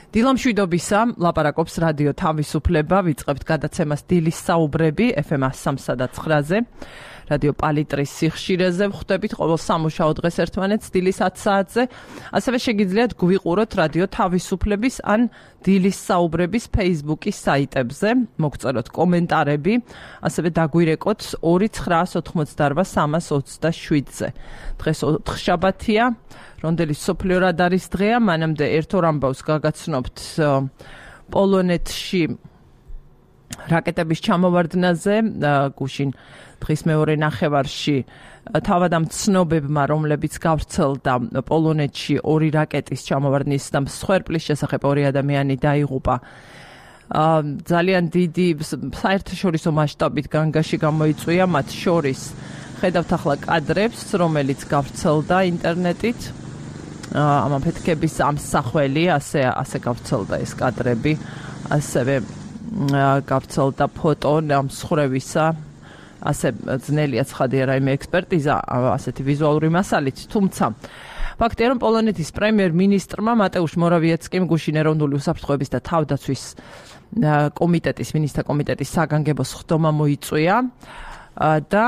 დილამშვიდობისა, ლაპარაკობს რადიო თავისუფლება, ვიწყებთ გადაცემას დილის საუბრები FM 103-ზე. რადიო პალიტრის სიხშირეზე ვხვდებით ყოველ სამუშაო დღეს ერთმანეთს დილის 10 საათზე. ასევე შეგიძლიათ გვიყუროთ რადიო თავისუფლების ან დილის საუბრების Facebook-ის საიტებზე, მოგწეროთ კომენტარები, ასევე დაგვირეკოთ 2988-327-ზე. დღეს ოთხშაბათია, რონდელის სოფლიო რადარის დღეა, მანამდე ერთ-ორ ამბავს გაგაცნობთ პოლონეთში რაკეტების ჩამოვარდნაზე, გუშინ დღის მეორე ნახევარში თავად ამ ცნობებმა, რომლებიც გავრცელდა პოლონეთში ორი რაკეტის ჩამოვარდნის და მსხვერპლის შესახებ ორი ადამიანი დაიღუპა. ძალიან დიდი საერთაშორისო მასშტაბით განგაში გამოიწვია, მათ შორის ხედავთ ახლა კადრებს, რომელიც გავრცელდა ინტერნეტით. ამ აფეთქების ამსახველი, ასე გავრცელდა ეს კადრები, ასევე გავრცელდა ფოტო მსხრევისა, ასე ძნელია ცხადია რაიმე ექსპერტიზა ასეთი ვიზუალური მასალით, თუმცა ფაქტია, რომ პოლონეთის პრემიერ-მინისტრმა მატეუშ მორავიეცკიმ გუშინ ეროვნული უსაფრთხოების და თავდაცვის კომიტეტის, მინისტრთა კომიტეტის საგანგებო სხდომა მოიწვია და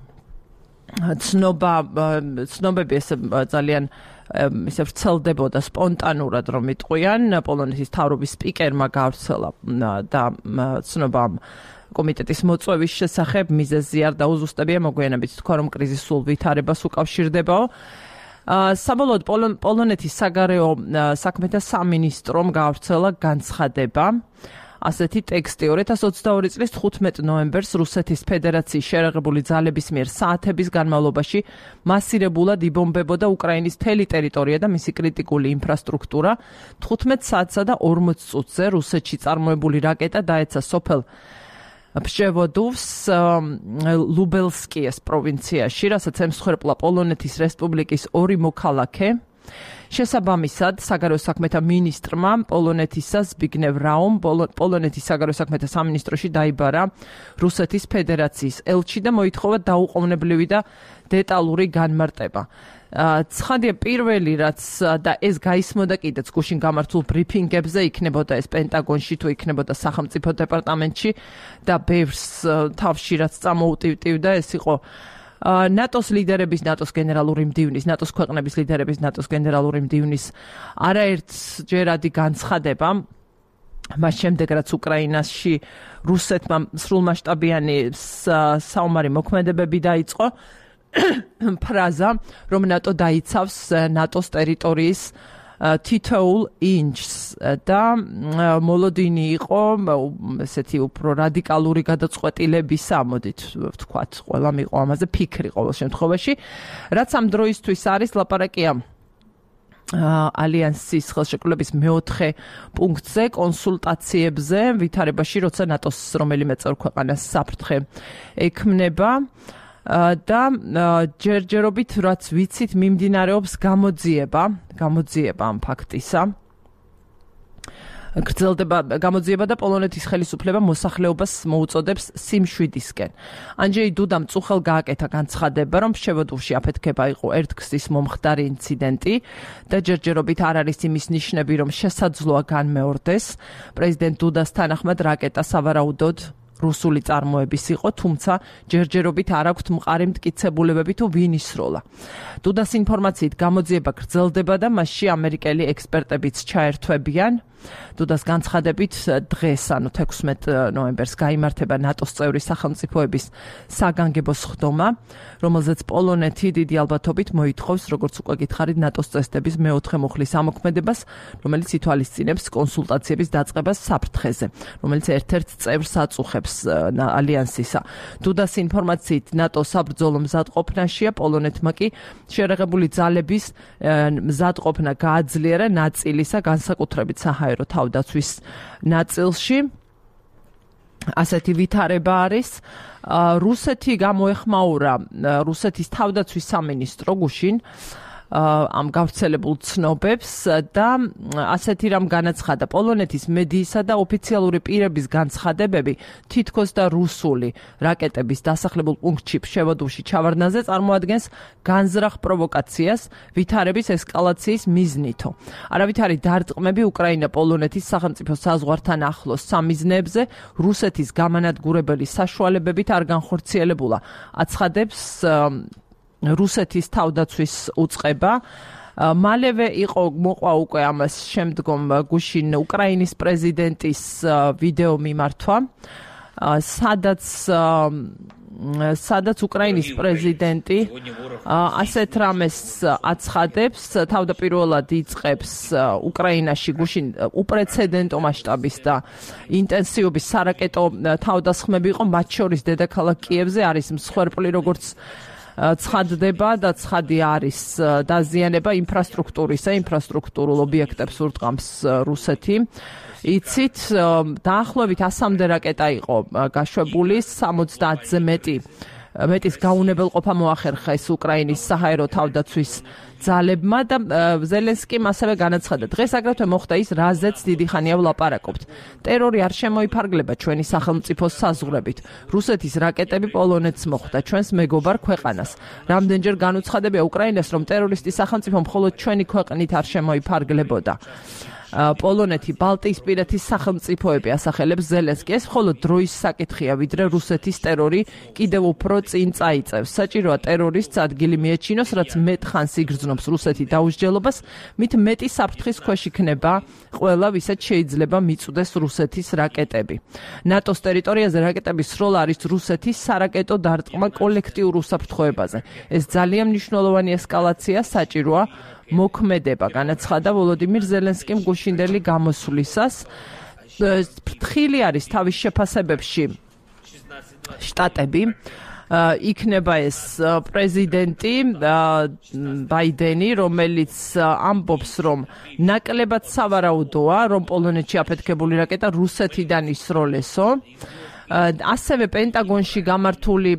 ცნობები ეს ძალიან ისე ვრცელდებოდა სპონტანურად, რომ იტყვიან, პოლონეთის მთავრობის სპიკერმა გავრცელა და ცნობა კომიტეტის მოწვევის შესახებ მიზეზი არ დაუზუსტებია, მოგვიანებით თქვა, რომ კრიზისულ ვითარებას უკავშირდებაო. საბოლოოდ პოლონეთის საგარეო საქმეთა სამინისტრომ გავრცელა განცხადება, ასეთი ტექსტი 2022 წლის 15 ნოემბერს რუსეთის ფედერაციის შერეღებული ძალების მიერ საათების განმავლობაში მასირებულად იბომბებოდა უკრაინის მთელი ტერიტორია და მისი კრიტიკული ინფრასტრუქტურა. 15 საათსა და 40 წუთზე რუსეთში წარმოებული რაკეტა დაეცა სოფელ ფშევოდოვს ლუბელსკიეს პროვინციაში, რასაც ემსხვერპლა პოლონეთის რესპუბლიკის ორი მოქალაქე. შესაბამისად, საგარეო საქმეთა მინისტრმა პოლონეთისა ზბიგნევ რაუმ პოლონეთის საგარეო საქმეთა სამინისტროში დაიბარა რუსეთის ფედერაციის ელჩი და მოითხოვა დაუყოვნებლივი და დეტალური განმარტება. ცხადია პირველი რაც და ეს გაისმოდა კიდეც გუშინ გამართულ ბრიფინგებზე, იქნებოდა ეს პენტაგონში თუ იქნებოდა სახელმწიფო დეპარტამენტში და ბევრს თავში რაც წამოუტივტივდა, ეს იყო ნატოს ლიდერების, ნატოს გენერალური მდივნის, ნატოს ქვეყნების ლიდერების, ნატოს გენერალური მდივნის არაერთჯერადი განცხადება, მას შემდეგ რაც უკრაინაში რუსეთმა სრულმასშტაბიანი საომარი მოქმედებები დაიწყო, ფრაზა, რომ ნატო დაიცავს ნატოს ტერიტორიის თითოეულ ინჩს და მოლოდინი იყო ესეთი უფრო რადიკალური გადაწყვეტილებისა, მოდით ვთქვათ, ყველა მიყო ამაზე ფიქრი ყოველ შემთხვევაში, რაც ამ დროისთვის არის ლაპარაკია ალიანსის ხელშეკრულების მეოთხე პუნქტზე, კონსულტაციებზე, ვითარებაში, როცა ნატოს რომელიმე წევრ-ქვეყანას საფრთხე ექმნება. და ჯერჯერობით რაც ვიცით მიმდინარეობს გამოძიება ამ ფაქტისა. გრძელდება გამოძიება და პოლონეთის ხელისუფლება მოსახლეობას მოუწოდებს სიმშვიდისკენ. ანჯეი დუდამ წუხელ გააკეთა განცხადება, რომ ფშევოდოვში აფეთქება იყო ერთგზის მომხდარი ინციდენტი და ჯერჯერობით არ არის იმის ნიშნები, რომ შესაძლოა განმეორდეს. პრეზიდენტ დუდას თანახმად რაკეტა სავარაუდოდ რუსული წარმოების იყო, თუმცა ჯერჯერობით არ აქვთ მყარი მტკიცებულებები თუ ვინ ისროლა. დუდას ინფორმაციით გამოძიება გრძელდება და მასში ამერიკელი ექსპერტებიც ჩაერთვებიან. დუდას განცხადებით დღეს, ანუ 16 ნოემბერს გაიმართება ნატოს წევრი სახელმწიფოების საგანგებო სხდომა, რომელზეც პოლონეთი დიდი ალბათობით მოითხოვს, როგორც უკვე გითხარით, ნატოს წესდების მეოთხე მუხლის ამოქმედებას, რომელიც ითვალისწინებს კონსულტაციების დაწყებას საფრთხეზე, რომელიც ერთ-ერთ წევრს აწუხებს ალიანსისა. დუდას ინფორმაციით ნატოს საბრძოლო მზადყოფნაშია, პოლონეთმა კი შერეღებული ძალების მზადყოფნა გააძლიერა ნაწილისა, განსაკუთრებით საჰაერო თავდაცვის ნაწილში. ასეთი ვითარება არის. რუსეთი გამოეხმაურა რუსეთის თავდაცვის სამინისტრო გუშინ ამ გავრცელებულ ცნობებს და ასეთი რამ განაცხადა პოლონეთის მედიისა და ოფიციალური პირების განცხადებები თითქოს და რუსული რაკეტების დასახლებულ პუნქტში ფშევოდოვში ჩავარდნაზე წარმოადგენს განზრახ პროვოკაციას ვითარების ესკალაციის მიზნითო. არავითარი დარტყმები უკრაინა-პოლონეთის სახელმწიფო საზღვართან ახლოს სამიზნეებზე რუსეთის გამანადგურებელი საშუალებებით არ განხორციელებულა. აცხადებს რუსეთის თავდაცვის უწყება. მალევე იყო მოყვა უკვე ამას შემდგომ გუშინ უკრაინის პრეზიდენტის ვიდეო მიმართვა, სადაც უკრაინის პრეზიდენტი ასეთ რამეს აცხადებს, თავდაპირველად იწყებს უკრაინაში გუშინ უპრეცედენტო მასშტაბის და ინტენსივობის სარაკეტო თავდასხმები იყო, მათ შორის დედაქალაქ კიევზე არის მსხვერპლი, როგორც ცხადდება და ცხადი არის დაზიანება ინფრასტრუქტურულ ობიექტებს ურტყამს რუსეთი. იცით, დაახლოებით 100-მდე რაკეტა იყო გაშვებული, 70-ზე მეტის გაუნებელყოფა მოახერხეს უკრაინის საჰაერო თავდაცვის ძალებმა და ზელენსკიმ ასევე განაცხადა, დღეს აგრეთვე მოხდა ის, რაზეც დიდი ხანია ვლაპარაკობთ. ტერორი არ შემოიფარგლება ჩვენი სახელმწიფოს საზღვრებით. რუსეთის რაკეტები პოლონეთს მოხვდა, ჩვენს მეგობარ ქვეყანას. რამდენჯერ განუცხადებია უკრაინას, რომ ტერორისტის სახელმწიფო მხოლოდ ჩვენი ქვეყნით არ შემოიფარგლებოდა. პოლონეთი ბალტიისპირეთის სახელმწიფოები ასახელებს ზელენსკი. ეს მხოლოდ დროის საკითხია, ვიდრე რუსეთის ტერორი კიდევ უფრო წინ წაიწევს. საჭიროა ტერორისტს ადგილი მიეჩინოს, რაც მეტ ხანს იგრძნობს რუსეთი დაუსჯელობას, მით მეტი საფრთხის ქვეშ იქნება ყველა, ვისაც შეიძლება მიწვდეს რუსეთის რაკეტები. ნატოს ტერიტორიაზე რაკეტების სროლა არის რუსეთის სარაკეტო დარტყმა კოლექტიურ უსაფრთხოებაზე. ეს ძალიან მნიშვნელოვანი ესკალაცია, საჭიროა მოქმედება, განაცხადა ვოლოდიმირ ზელენსკიმ გუშინდელი გამოსვლისას. ფრთხილი არის თავის შეფასებებში შტატები. იქნება ეს პრეზიდენტი ბაიდენი, რომელიც ამბობს, რომ ნაკლებად სავარაუდოა, რომ პოლონეთში აფეთქებული რაკეტა რუსეთიდან ისროლესო. ასევე პენტაგონში გამართული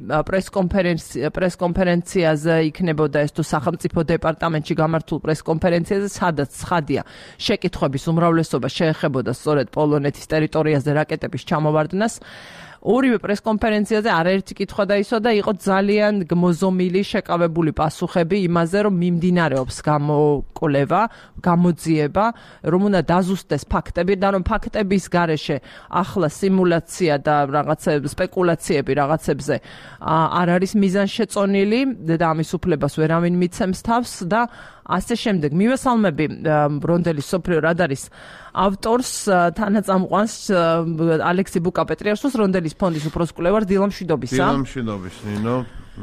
პრესკონფერენციაზე იქნებოდა ეს თუ სახელმწიფო დეპარტამენტში გამართულ პრესკონფერენციაზე, სადაც ცხადია შეკითხვების უმრავლესობა შეეხებოდა სწორედ პოლონეთის ტერიტორიაზე რაკეტების ჩამოვარდნას. ორივე პრესკონფერენციაზე არაერთი კითხვა დაისვა და იყო ძალიან გმოზომილი შეკავებული პასუხები იმაზე, რომ მიმდინარეობს გამოკვლევა, გამოძიება, რომ უნდა დაზუსტდეს ფაქტები და რომ ფაქტების გარეშე ახლა სიმულაცია და რაღაცა სპეკულაციები რაღაცებზე არ არის მიზანშეწონილი და ამის უფლებას ვერავინ მიცემს თავს და ასე შემდეგ. მივესალმები ბრონდელის სოფლიო რადარის ავტორს, თანაწამყვანს ალექსი ბუკა-პეტრიაშვილს, რონდელის ფონდის უფროს კვლევარ დილა მშვიდობისა. დილა მშვიდობის, ნინო.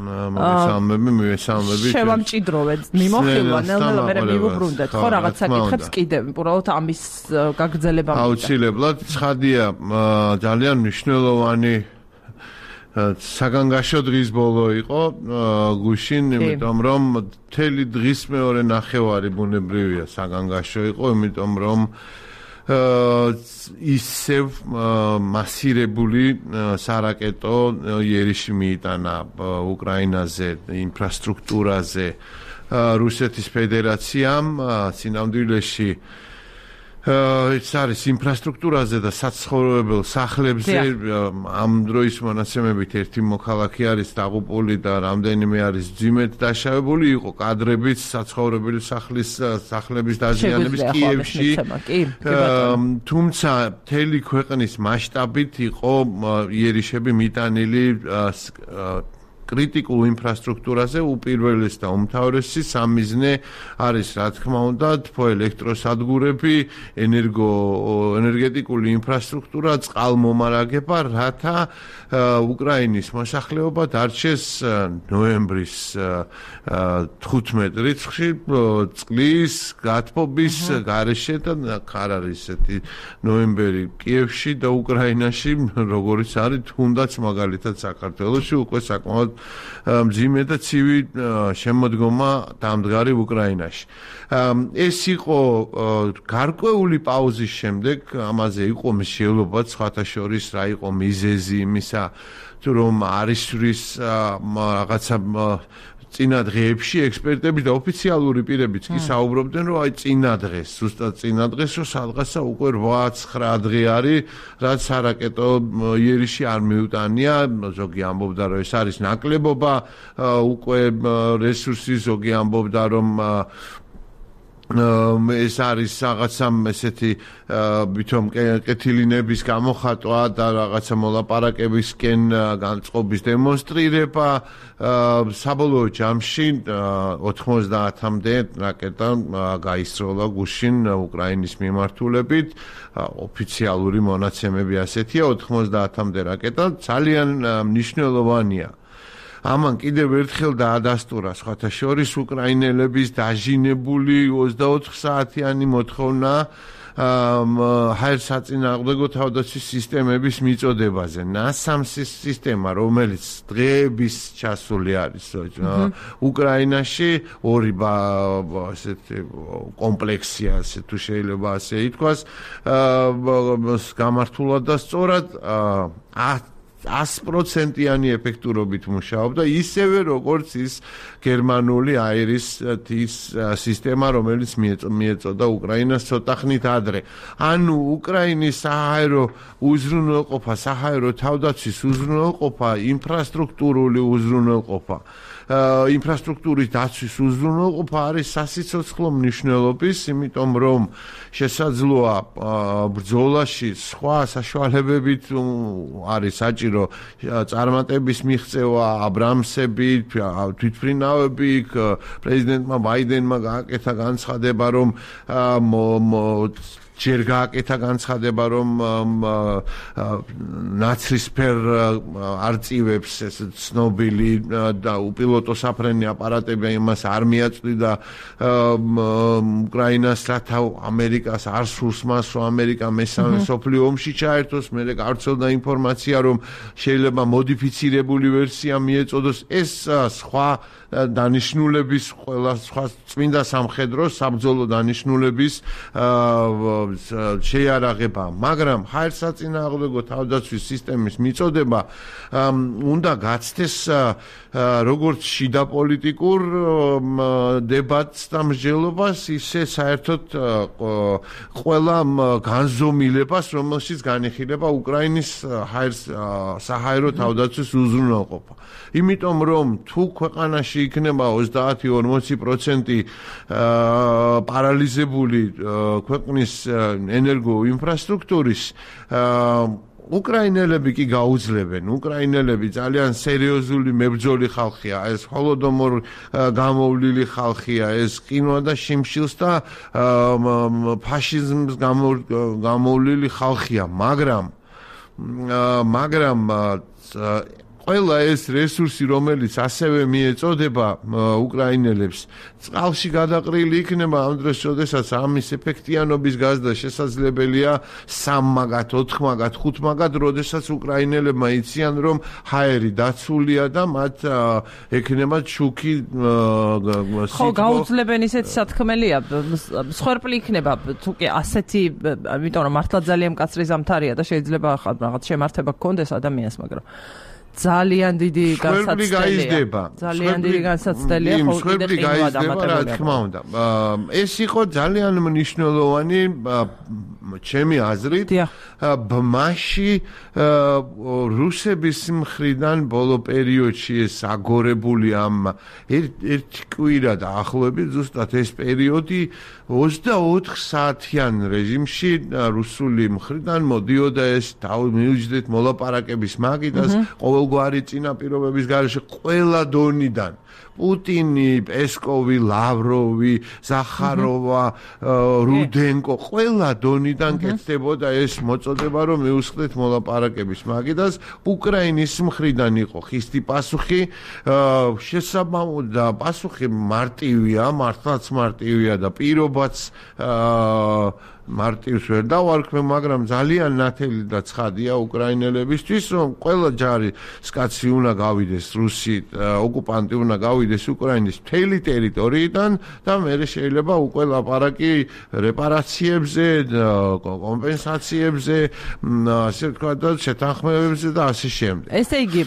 მივესალმები. შევამჭიდროვეთ. მიმოხილვა, ნელ-ნელა მე მივუბრუნდეთ, ხო, რაღაც საკითხებს კიდევ, უბრალოდ ამის გაგრძელება მინდა. აუცილებლად, ცხადია, ძალიან მნიშვნელოვანი საგანგაშო დღის ბოლო იყო გუშინ, იმიტომ რომ მთელი დღის მეორე ნახევარი ბუნებრივია საგანგაშო იყო, იმიტომ რომ ისევ მასირებული სარაკეტო იერიში მიიტანა უკრაინაზე, ინფრასტრუქტურაზე რუსეთის ფედერაციამ, სინამდვილეში ეს არის ინფრასტრუქტურაზე და საცხოვრებელ სახლებზე. ამ დროის მონაცემებით ერთი მოქალაქე არის დაღუპული და რამდენიმე არის ძიმედ დაშავებული. იყო კადრებიც საცხოვრებელი სახლების დაზიანების კიევში. თუმცა მთელი ქვეყნის მასშტაბით იყო იერიშები მიტანილი კრიტიკულ ინფრასტრუქტურაზე. უპირველეს და უმთავრესი სამიზნე არის, რა თქმა უნდა, თბოელექტროსადგურები, ენერგეტიკული ინფრასტრუქტურა, წყალმომარაგება, რათა უკრაინის მოსახლეობა დარჩეს ნოემბრის 15 რიცხვში წყლის გათბობის გარეშე და არ არის ესეთი ნოემბერი კიევში და უკრაინაში, როგორც არის თუნდაც მაგალითად საქართველოში უკვე საკმაოდ მძიმე და ცივი შემოდგომა დამდგარი უკრაინაში. ეს იყო გარკვეული პაუზის შემდეგ, ამაზე იყო მსჯელობა, სხვათა შორის რა იყო მიზეზი იმისა, რომ არის რაღაცა წინა დღეებში ექსპერტები და ოფიციალური პირებიც კი საუბრობდნენ, რომ აი წინა დღეს, ზუსტად წინა დღეს, რომ სადღაცა უკვე 8-9 დღე არის, რაც არაკეტო იერიში არ მიუტანია, ზოგი ამბობდა, რომ ეს არის ნაკლებობა, უკვე რესურსი, ზოგი ამბობდა, რომ ეს არის რაღაცა ესეთი ვითომ კეთილინების გამოხატვა და რაღაცა მოლაპარაკებისკენ განწყობის დემონსტრირება საბოლოო ჯამში 90-მდე რაკეტა გაისროლა გუშინ უკრაინის მიმართულებით ოფიციალური მონაცემები ასეთია 90-მდე რაკეტა ძალიან მნიშვნელოვანია ამან კიდევ ერთხელ დაადასტურა სხვათა შორის უკრაინელების დაჟინებული 24 საათიანი მოთხოვნა ჰაერსაწინააღმდეგო თავდაცვის სისტემების მიწოდებაზე. NASAMS სისტემა, რომელიც დღეების ჩასული არის უკრაინაში, ორი ასეთი კომპლექსია, ასე თუ შეიძლება ასე ითქვას, გამართულად და სწორად 100%-იანი ეფექტურობით მუშაობდა, ისევე როგორც ის გერმანული აირის სისტემა, რომელიც მიეწოდა უკრაინას ცოტა ხნით ადრე. ანუ უკრაინის საჰაერო უზრუნველყოფა, საჰაერო თავდაცვის უზრუნველყოფა, ინფრასტრუქტურული უზრუნველყოფა, ინფრასტრუქტურის დაცვის უზრუნველყოფა არის სასიცოცხლო მნიშვნელობის, იმიტომ რომ შესაძლოა ბრძოლაში სხვა საშუალებებით არის საჭირო წარმატების მიღწევა, აბრამსები, თვითმფრინავები, პრეზიდენტმა ბაიდენმა გააკეთა განცხადება, რომ ჯერ გააკეთა განცხადება, რომ ნაცრისფერ არწივებს ეს ცნობილი და უპილოტო საფრენი აპარატები იმას არ მიაწვდიდა უკრაინას, რათა ამერიკას არ სურს მას, რომ ამერიკა მესამე მსოფლიო ომში ჩაერთოს, მერე გავრცელდა ინფორმაცია, რომ შეიძლება მოდიფიცირებული ვერსია მიეწოდოს, ეს სხვა დანიშნულების ყველა სხვა წმინდა სამხედროს საბრძოლო დანიშნულების შეიარაღება, მაგრამ ჰაერსაწინააღმდეგო თავდაცვის სისტემის მიწოდება უნდა გაცდეს როგორც შიდა პოლიტიკურ დებატს და მსჯელობას, ისე საერთოდ ყველა განზომილებას, რომელშიც განიხილება უკრაინის საჰაერო თავდაცვის უზრუნველყოფა. იმიტომ რომ თუ ქვეყანაში იქნება 30-40% პარალიზებული ქვეყნის ენერგოინფრასტრუქტურის უკრაინელები კი გაუძლებენ. უკრაინელები ძალიან სერიოზული მებრძოლი ხალხია, ეს ჰოლოდომორ გამოვლილი ხალხია, ეს ყინვა და შიმშილს და ფაშიზმს გამოვლილი ხალხია, მაგრამ ყველა ეს რესურსი, რომელიც ასევე მიეწოდება უკრაინელებს, წყალში გადაყრილი იქნება ამ დროს, როდესაც ამის ეფექტიანობის გაზრდა შესაძლებელია 3 მაგათ, 4 მაგათ, 5 მაგათ, როდესაც უკრაინელებმა იციან, რომ ჰაერი დაცულია და მათ ექნებათ შუქი ხო, გაუძლებენ ისეთი სათქმელია, მსხვერპლი იქნება, თუ კი ასეთი, იმიტომ რომ მართლა ძალიან მკაცრი ზამთარია და შეიძლება რაღაც შემართება გქონდეს ადამიანს, მაგრამ ძალიან დიდი განსაცდელია. ძალიან დიდი განსაცდელია, ხო, კიდე ყინვა დამატებული. რა თქმა უნდა. ეს იყო ძალიან მნიშვნელოვანი ჩემი აზრით ბმაში რუსების მხრიდან ბოლო პერიოდში ეს აგორებული ამ ერთი კვირა დაახლოებით ზუსტად ეს პერიოდი 24 საათიან რეჟიმში რუსული მხრიდან მოდიოდა ეს მივიჯდეთ მოლაპარაკების მაგიდას ყოველგვარი წინაპირობების გარეშე ყველა დონიდან პუტინი, პესკოვი, ლავროვი, ზახაროვა, რუდენკო, ყველა დონიდან კეთდებოდა ეს მოწოდება, რომ მიუსხდეთ მოლაპარაკების მაგიდას. უკრაინის მხრიდან იყო ხისტი პასუხი, შესაბამო და პასუხი მარტივია, მართლაც მარტივია და პირობაც მარტივს ვერ დავარქვე, მაგრამ ძალიან ნათელი და ცხადია უკრაინელებისთვის, რომ ყველა ჯარი სკაცი უნდა გავიდეს რუსი ოკუპანტი უნდა გავიდეს გადაუხდიდეს უკრაინის მთელი ტერიტორიიდან და მე შეიძლება უკვე ლაპარაკი რეპარაციებზე, კომპენსაციებზე, ასე ვთქვათ და შეთანხმებებზე და ასე შემდეგ. ესე იგი,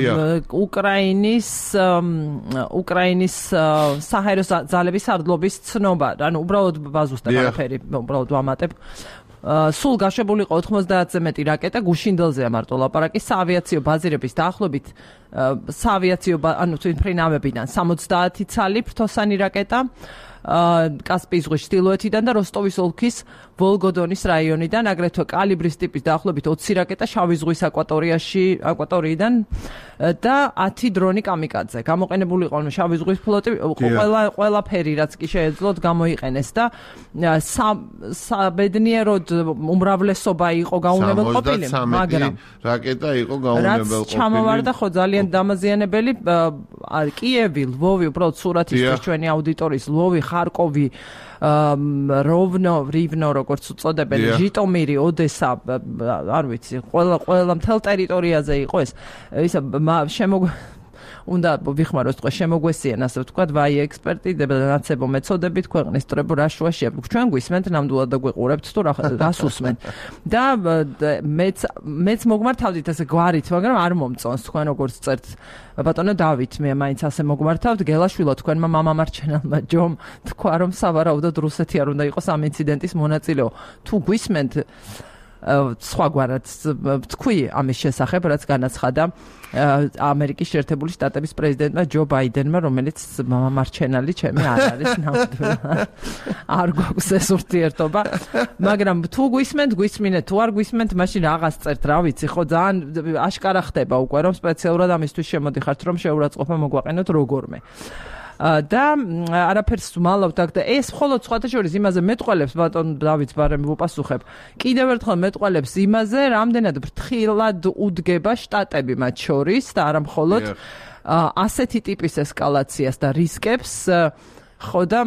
უკრაინის საჰაერო ძალების სარდლობის ცნობა, ანუ უბრალოდ ბაზუსტებ არაფერი, უბრალოდ ვამატებ. სულ გაშვებულიყო 90-ზე მეტი რაკეტა, გუშინდელზეა მარტო ლაპარაკი, საავიაციო ბაზირების დაახლოებით ანუ თვითმფრინავებიდან 70 ცალი ფრთოსანი რაკეტა, კასპიის ზღვის ჩრდილოეთიდან და როსტოვის ოლქის ვოლგოდონის რაიონიდან, აგრეთვე კალიბრის ტიპის დაახლოებით 20 რაკეტა შავი ზღვის აკვატორიიდან და 10 დრონი კამიკაძე. გამოყენებული იყო შავი ზღვის ფლოტი, ყველაფერი რაც კი შეეძლოთ გამოიყენეს და საბედნიეროდ უმრავლესობა იყო გაუნებელყოფილი, მაგრამ რაკეტა იყო გაუნებელყოფილი. რაც ჩამოვარდა ხო ძალიან დამაზიანებელი, კიევი, ლვოვი, უბრალოდ სურათისთვის ჩვენი აუდიტორიის ლვოვი, ხარკოვი, რივნო, როგორც უწოდებენ, ჟიტომირი, ოდესა, არ ვიცი, ყველა მთელ ტერიტორიაზე იყო ეს. ისა უნდა ვიხმაროს თქვა შემოგვესიან, ასე ვთქვათ, ვაი ექსპერტი და ნაცებო მეცოდებით ქვეყნის სწორებო რა შუაში. ჩვენ გვისმენთ ნამდვილად და გვეყურებთ თუ რას უსმენთ. და მეც მოგმართავდით ასე გვარით, მაგრამ არ მომწონს თქვენ როგორც წერთ. ბატონო დავით, მე მაინც ასე მოგმართავთ, გელაშვილო თქვენმა მამამარჩენელმა ჯომ თქვა რომ სავარაუდოდ რუსეთი არ უნდა იყოს ამ ინციდენტის მონაწილეო. თუ გვისმენთ სხვაგვარად თქვი ამის შესახებ, რაც განაცხადა ამერიკის შეერთებული შტატების პრეზიდენტმა ჯო ბაიდენმა, რომელიც მამამარჩენელი ჩემი არ არის ნამდვილად. არ გვაქვს ეს ურთიერთობა, მაგრამ თუ გვისმინეთ, თუ არ გვისმენთ, მაშინ რაღაც წერთ, რა ვიცი, ხო ძალიან აშკარა ხდება უკვე, რომ სპეციალურად ამისთვის შემოდიხართ, რომ შეურაცხყოფა მოგვაყენოთ როგორმე. და არაფერს ვმალავთ აქ და ეს მხოლოდ სხვათა შორის იმაზე მეტყველებს ბატონ დავით ბარემ ვუპასუხებ. კიდევ ერთხელ მეტყველებს იმაზე, რამდენად ფრთხილად უდგება შტატები მათ შორის და არა მხოლოდ ასეთი ტიპის ესკალაციას და რისკებს, ხო და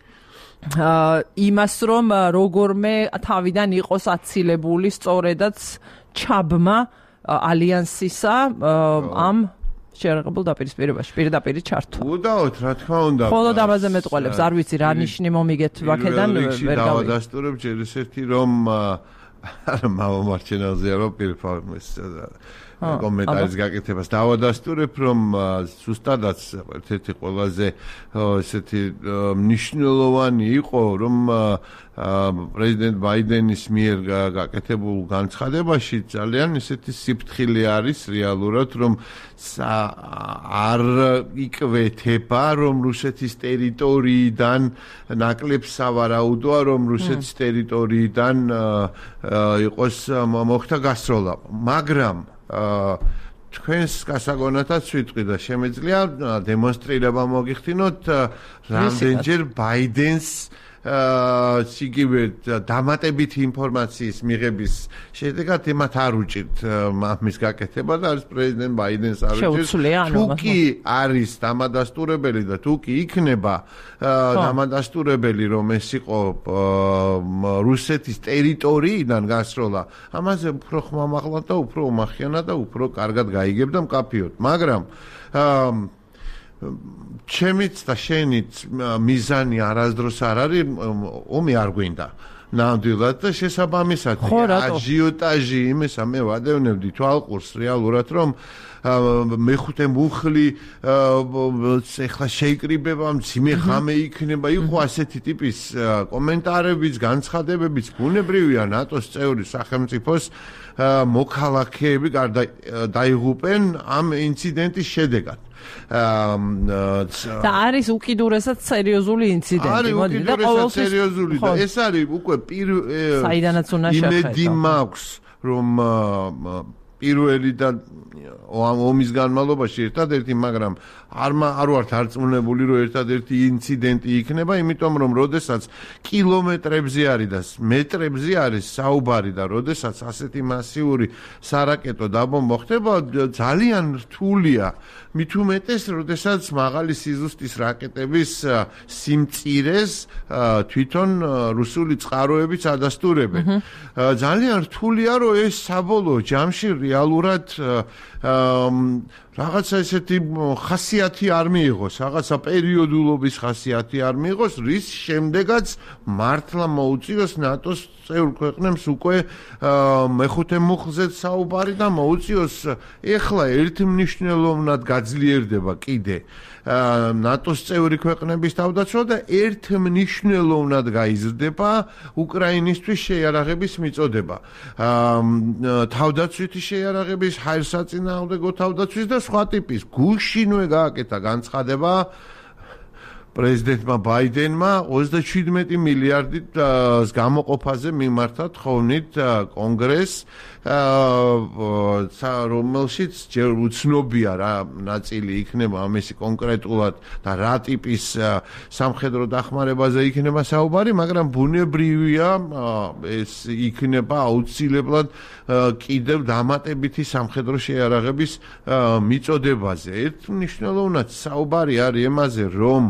იმას რომ როგორმე თავიდან იყოს აცილებული სწორედაც ჩაბმა ალიანსისა ამ შეერაღებულ დაპირისპირებაში, პირდაპირ ჩართვა. უდაოდ, რა თქმა უნდა. მხოლოდ ამაზე მეტყველებს, არ ვიცი რა ნიშნი მომიგეთ ვაკედან ვერ გავიგე. დავადასტურებ ჯერ ესეთი რომ მამამარჩენელზე არო პირფორმეს კომენტარის გაკეთებას დავადასტურებ რომ ზუსტადაც ერთ-ერთი ყველაზე ესეთი მნიშვნელოვანი იყო რომ პრეზიდენტ ბაიდენის მიერ გაკეთებულ განცხადებაში ძალიან ესეთი სიფრთხილე არის რეალურად რომ არ იკვეთება რომ რუსეთის ტერიტორიიდან ნაკლებ სავარაუდოა რომ რუსეთის ტერიტორიიდან იყოს მოხდა გასროლა მაგრამ თქვენს გასაგონათაც ვიტყვი და შემეძლია დემონსტრირება მოგიხდინოთ რამდენჯერ ბაიდენს სიგივე დამატებითი ინფორმაციის მიღების შედეგად იმათ არ უჭირთ მის გაკეთება და არის პრეზიდენტ ბაიდენს არ უჭირთ თუ კი არის დამადასტურებელი და თუ კი იქნება დამადასტურებელი რომ ეს იყო რუსეთის ტერიტორიიდან გასროლა ამაზე უფრო ხმამაღლად და უფრო უმახიანად და უფრო კარგად გაიგებდა მკაფიოდ მაგრამ ჩემიც და შენიც მიზანი არასდროს არ არის ომი არ გვინდა ნამდვილად და შესაბამისად აჟიოტაჟი იმისა მე ვადევნებდი თვალყურს რეალურად რომ მეხუთე მუხლი ეხლა შეიკრიბება მძიმე ღამე იქნება იყო ასეთი ტიპის კომენტარებიც განცხადებებიც ბუნებრივია ნატოს წევრი სახელმწიფოს მოქალაქეები დაიღუპენ ამ ინციდენტის შედეგად და არის უკიდურესად სერიოზული ინციდენტი მოდი და ყოველთვის სერიოზული და ეს არის უკვე საიდანაც უნდა შეხედო იმედი მაქვს რომ პირველი და ომის განმავლობაში ერთადერთი მაგრამ არ ვართ არწმუნებული რომ ერთადერთი ინციდენტი იქნება იმიტომ რომ როდესაც კილომეტრებზე არის და მეტრებზე არის საუბარი და როდესაც ასეთი მასიური სარაკეტო დაბომბვა ხდება ძალიან რთულია მით უმეტეს როდესაც მაღალი სიზუსტის რაკეტების სიმწირეს თვითონ რუსული წყაროებიც ადასტურებენ ძალიან რთულია რომ ეს საბოლოო ჯამში რეალურად რაღაცა ესეთი ხასიათი არ მიიღოს, რაღაცა პერიოდულობის ხასიათი არ მიიღოს, რის შემდეგაც მართლა მოუწიოს ნატოს წევრ ქვეყნებს უკვე მეხუთე მუხლზეც საუბარი და მოუწიოს ეხლა ერთმნიშვნელოვნად გაძლიერდება კიდე ნატოს წევრი ქვეყნების თავდაცვა და ერთმნიშვნელოვნად გაიზრდება უკრაინისთვის შეიარაღების მიწოდება. თავდაცვითი შეიარაღების, ჰაერსაწინააღმდეგო თავდაცვის და სხვა ტიპის გუშინვე გააკეთა განცხადება პრეზიდენტმა ბაიდენმა 37 მილიარდით გამოყოფაზე მიმართა თხოვნით კონგრესს, რომელშიც ჯერ უცნობია რა ნაწილი იქნება ამისი კონკრეტულად და რა ტიპის სამხედრო დახმარებაზე იქნება საუბარი, მაგრამ ბუნებრივია ეს იქნება აუცილებლად კიდევ დამატებითი სამხედრო შეიარაღების მიწოდებაზე. ერთმნიშვნელოვნად საუბარი არის იმაზე, რომ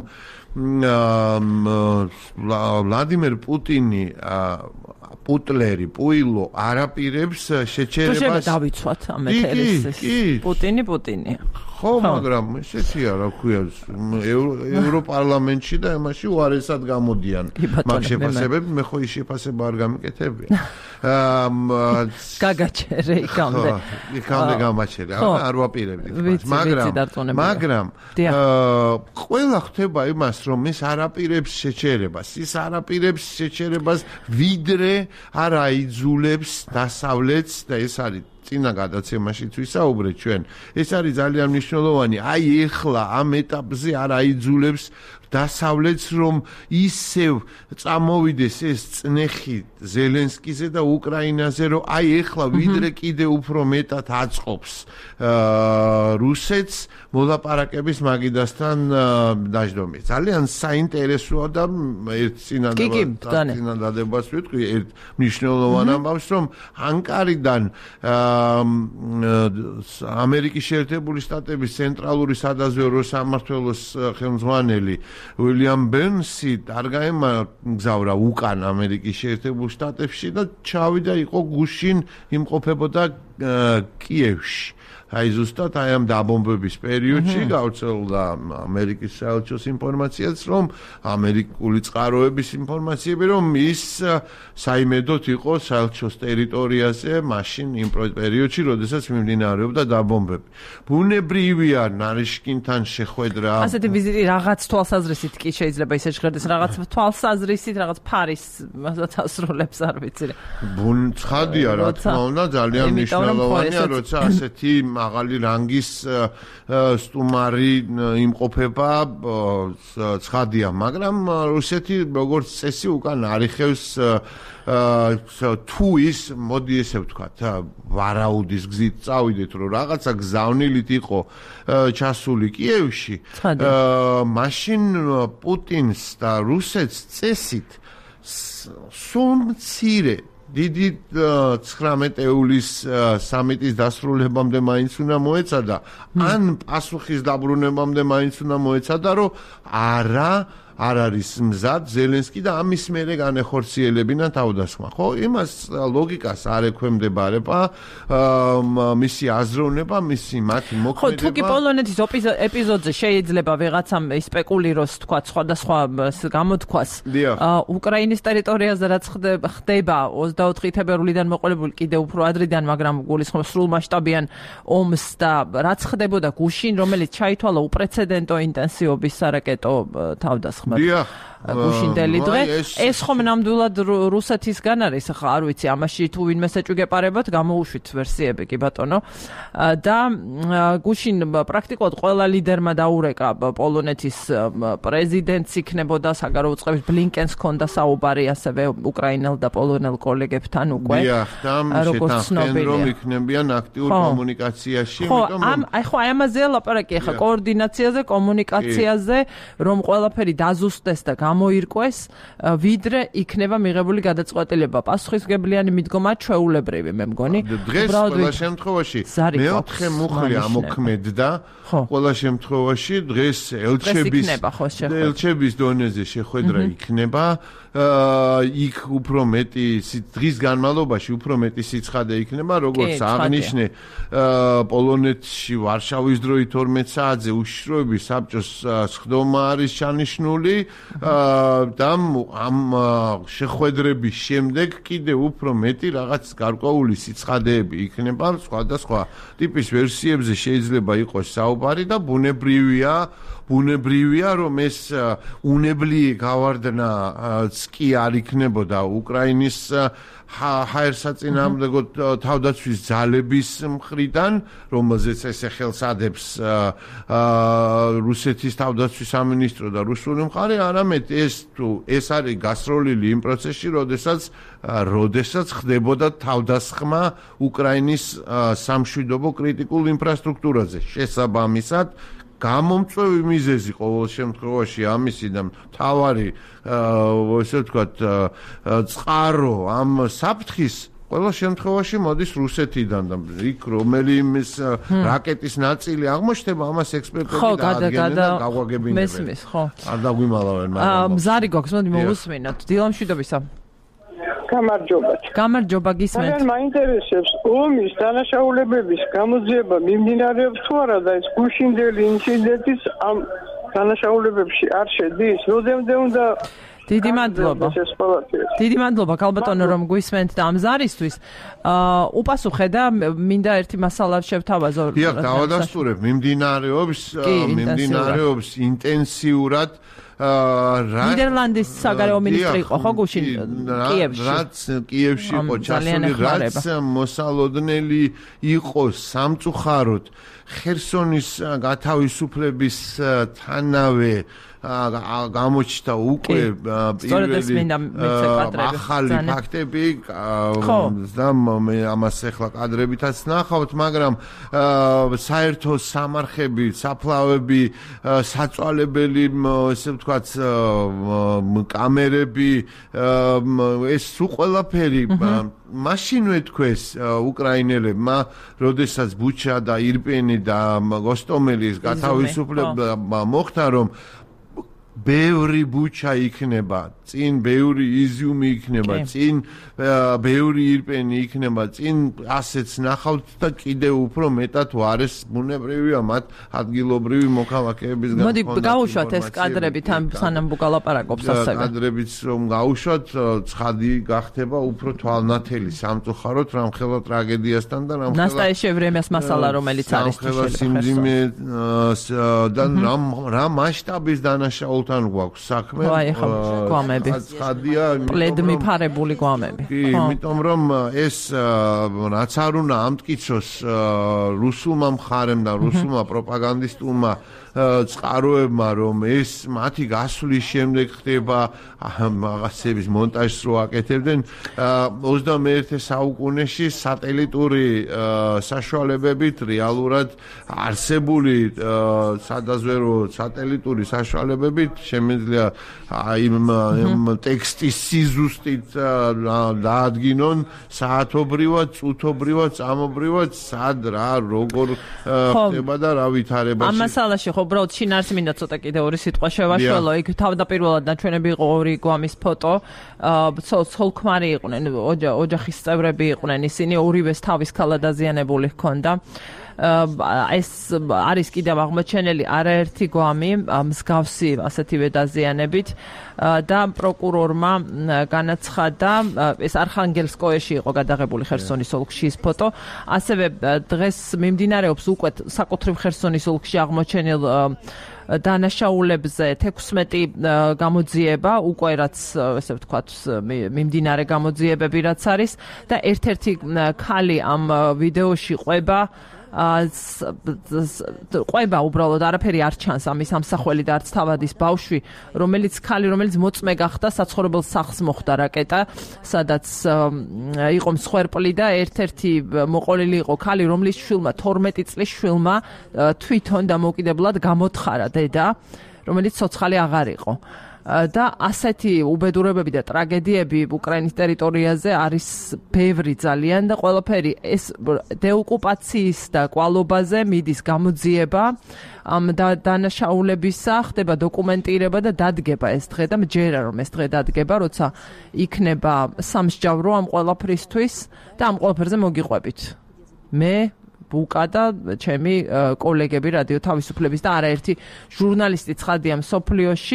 ვლადიმერ პუტინი პუტლერი, პუილო არაპირებს შეჩერებას დავიცვათ ამ ეთერის პუტინი. ხო, მაგრამ ესეთი არა ქვია ევროპარლამენტში და იმაში უარესად გამოდიან მაგ შეფასებები, მე ხო ის შეფასება არ გამიკეთებია. გაგაჩერე იქამდე გამაჩერე, არ ვაპირებდით მაგრამ ყველა ხდება იმას, რომ ის არაპირებს შეჩერებას, ვიდრე არ აიძულებს დასავლეთს და ეს არის წინა გადაცემაშიც ვისაუბრეთ ჩვენ. ეს არის ძალიან მნიშვნელოვანი. აი ეხლა ამ ეტაპზე არ აიძულებს დასავლეთს, რომ ისევ წამოვიდეს ეს წნეხი ზელენსკიზე და უკრაინაზე, რომ აი ეხლა ვიდრე კიდე უფრო მეტად აწყობს რუსეთს მოლაპარაკების მაგიდასთან დაждომი. ძალიან საინტერესოა და ერთ წინადადებას ვიტყვი, ერთ მნიშვნელოვან ამბავს, რომ ანკარიდან ამერიკის შეერთებული შტატების ცენტრალური სადაზვერვო სამმართველოს ხელმძღვანელი უილიამ ბერნსი დარგაემგზავრა უკან ამერიკის შეერთებულ შტატებში და ჩავიდა, იყო გუშინ იმყოფებოდა კიევში. აი ზუსტად აი ამ დაბომბების პერიოდში გავრცელდა ამერიკის საელჩოს ინფორმაციაც, რომ ამერიკული წყაროების ინფორმაციები, რომ ის საიმედოდ იყო საელჩოს ტერიტორიაზე მაშინ იმ პერიოდში, როდესაც მიმდინარეობდა დაბომბები. ბუნებრივია ნარიშკინთან შეხვედრა. ასეთი ვიზიტი რაღაც თვალსაზრისით კი შეიძლება ისე ჟღერდეს, რაღაც თვალსაზრისით, რაღაც ფარის ასრულებს არ ვიცი. ცხადია, რა თქმა უნდა, ძალიან მნიშვნელოვანია, როცა ასეთი მაღალი რანგის სტუმარი იმყოფება, ცხადია, მაგრამ რუსეთი როგორც წესი უკან არიხევს თუ ის, მოდი ესე ვთქვათ, ვარაუდის გზით წავიდეთ, რომ რაღაცა გზავნილით იყო ჩასული კიევში, მაშინ პუტინს და რუსეთს წესით სულ მცირე დიდი 19 იულის სამიტის დასრულებამდე მაინც უნდა მოეცადა, ან პასუხის დაბრუნებამდე მაინც უნდა მოეცადა, რომ არ არის მზად ზელენსკი და ამის მერე განეხორციელებინა თავდასხმა. ხო, იმას ლოგიკას არ ექვემდებარება, მისი აზროვნება, მათი მოქმედება. ხო, თუ კი პოლონეთის ეპიზოდზე შეიძლება ვიღაცამ სპეკულიროს, თქვა, სხვადასხვა გამოთქვას, უკრაინის ტერიტორიაზე რაც ხდება 24 თებერვლიდან მოყოლებული კიდევ უფრო ადრიდან, მაგრამ გულისხმობს სრულმასშტაბიან ომს და რაც ხდებოდა გუშინ, რომელიც ჩაითვალა უპრეცედენტო ინტენსივობის სარაკეტო თავდასხმა. გუშინდელი დღე ეს ხომ ნამდვილად რუსეთისგან არის, ახლა არ ვიცი, ამაში თუ ვინმე საჭი გეპარებათ, გამოუშვით ვერსიები კი ბატონო. და გუშინ პრაქტიკულად ყველა ლიდერმა დაურეკა პოლონეთის პრეზიდენტს იქნებოდა საგარეო წყობის ბლინკენს ჰქონდა საუბარი ასევე უკრაინელ და პოლონელ კოლეგებთან უკვე. როგორც ცნობილია, რომ იქნებიან აქტიურ კომუნიკაციაში, იმიტომ ხო ამაზეა ლაპარაკი, ახლა კოორდინაციაზე, კომუნიკაციაზე, რომ ყველაფერი დაზუსტდეს და გამოირკვეს, ვიდრე იქნება მიღებული გადაწყვეტილება. პასუხისმგებლიანი მიდგომა ჩვეულებრივი, მე მგონი. დღეს ყველა შემთხვევაში მეოთხე მუხლი ამოქმედდა. ყველა შემთხვევაში დღეს ელჩების დონეზე შეხვედრა იქნება იქ უფრო მეტი დღის განმავლობაში უფრო მეტი სიცხადე იქნება, როგორც აღნიშნე პოლონეთში ვარშავის დროით 12 საათზე უშიშროების საბჭოს სხდომა არის ჩანიშნული და ამ შეხვედრების შემდეგ კიდევ უფრო მეტი რაღაც გარკვეული სიცხადეები იქნება სხვადასხვა ტიპის ვერსიებზე შეიძლება იყოს საუბარი და ბუნებრივია რომ ეს უნებლი გავარდნაც კი არ იქნებოდა უკრაინის ჰაერსაწინააღმდეგო თავდაცვის ძალების მხრიდან, რომელზეც ესე ხელს ადებს რუსეთის თავდაცვის სამინისტრო და რუსული მხარე, არამედ ეს არის გასროლილი იმ პროცესში, როდესაც ხდებოდა თავდასხმა უკრაინის სამშვიდობო კრიტიკულ ინფრასტრუქტურაზე. შესაბამისად, გამომწვევი მიზეზი ყოველ შემთხვევაში ამისი და მთავარი ესე ვთქვათ წყარო ამ საფრთხის ყოველ შემთხვევაში მოდის რუსეთიდან და იქ რომელიმე რაკეტის ნაწილი აღმოჩნდება, ამას ექსპერტები დაადგენენ და გაგვაგებინებენ. მესმის, ხო. არ დაგვიმალავენ, მაგრამ მზარი გვაქვს, მოდი მოვუსმინოთ. დილამშვიდობისა. გამარჯობა გისმენთ. ძალიან მაინტერესებს ომის დანაშაულებების გამოძიება მიმდინარეობს თუ არა და ეს გუშინდელი ინციდენტის ამ დანაშაულებებში არ შედის? როდემდე უნდა დიდი მადლობა ქალბატონო რომ გვისმენთ და ამ ზარისთვის. უპასუხე და მინდა ერთი მასალა შევთავაზო. დიახ, დავადასტურებ, მიმდინარეობს ინტენსიურად ნიდერლანდის საგარეო მინისტრი იყო ხო გუშინ კიევში? რაც კიევში იყო ჩასული, რაც მოსალოდნელი იყო სამწუხაროდ ხერსონის გათავისუფლების თანავე გამოჩნდა უკვე პირველი ახალი ფაქტები და მე ამას ახლა კადრებითაც ნახავთ, მაგრამ საერთო სამარხები, საფლავები, საწვალებელი, ესე ვთქვათ, კამერები, ეს სულ ყველაფერი მაშინვე თქვეს უკრაინელებმა, როდესაც ბუჩა და ირპენი და გოსტომელის გათავისუფლება მოხდა, რომ ბევრი ბუჩა იქნება, წინ ბევრი იზიუმი იქნება, წინ ბევრი ირპენი იქნება, წინ ასეც ნახავთ და კიდევ უფრო მეტად ვარეს ბუნებრივია მათ ადგილობრივი მოქალაქეების გამო. მოდი გავუშვათ ეს კადრები თან სანამ ვგალაპარაკობს ასევე. კადრებიც რომ გავუშვათ, ცხადი გახდება უფრო თვალნათელი სამწუხაროდ რამხელა ტრაგედიასთან და რამხელა ნასტაიშე ვრემიას მასალა რომელიც არის სიმძიმე და რა მასშტაბის დანაშაულთან გვაქვს საქმე. გვამები. ცხადია, პლედმიფარებული გვამები. კი, იმიტომ რომ ეს რაც არ უნდა ამტკიცოს რუსულმა მხარემ და რუსულმა პროპაგანდისტულმა წყაროებმა, რომ ეს მათი გასვლის შემდეგ ხდება რაღაცების მონტაჟს რო აკეთებდნენ 21 საუკუნეში სატელიტური საშუალებებით რეალურად არსებული სადაზვერო სატელიტური საშუალებებით შემიძლია იმ ტექსტის სიზუსტით დაადგინონ საათობრივად, წუთობრივად, წამობრივად, სად რა როგორ ხდება და რა ვითარებაში. ამ მასალაში ხო უბრალოდ შინაარს მინდა ცოტა კიდევ ორი სიტყვა შევაშველო. იქ თავდაპირველად ნაჩვენები იყო ორი გვამის ფოტო. ცოლ-ქმარი იყვნენ, ოჯახის წევრები იყვნენ ისინი, ორივეს თავის ქალა დაზიანებული ჰქონდა. ეს არის კიდევ აღმოჩენილი არაერთი გვამი მსგავსი ასეთივე დაზიანებით და პროკურორმა განაცხადა, ეს არხანგელსკოეში იყო გადაღებული ხერსონის ოლქში ეს ფოტო. ასევე დღეს მიმდინარეობს უკვე საკუთრივ ხერსონის ოლქში აღმოჩენილ დანაშაულებზე 16 გამოძიება, უკვე რაც ესე ვთქვათ მიმდინარე გამოძიებები რაც არის და ერთ-ერთი ქალი ამ ვიდეოში ყვება უბრალოდ არაფერი არ ჩანს ამის ამსახველი და არც თავადის ბავშვი, რომელიც მოწმე გახდა საცხოვრებელ სახლს მოხვდა რაკეტა, სადაც იყო მსხვერპლი და ერთ-ერთი მოყოლილი იყო ქალი, რომლის შვილმა 12 წლის შვილმა თვითონ დამოუკიდებლად გამოთხარა დედა, რომელიც ცოცხალი აღარ იყო. და ასეთი უბედურებები და ტრაგედიები უკრაინის ტერიტორიაზე არის ბევრი ძალიან და ყველაფერი ეს დეოკუპაციის და კვალობაზე მიდის გამოძიება ამ დანაშაულებისა ხდება დოკუმენტირება და დადგება ეს დღე და მჯერა რომ ეს დღე დადგება როცა იქნება სამსჯავრო ამ ყველაფრისთვის და ამ ყველაფერზე მოგიყვებით მე ბუკა და ჩემი კოლეგები რადიო თავისუფლების და არაერთი ჟურნალისტი ცხადია მსოფლიოში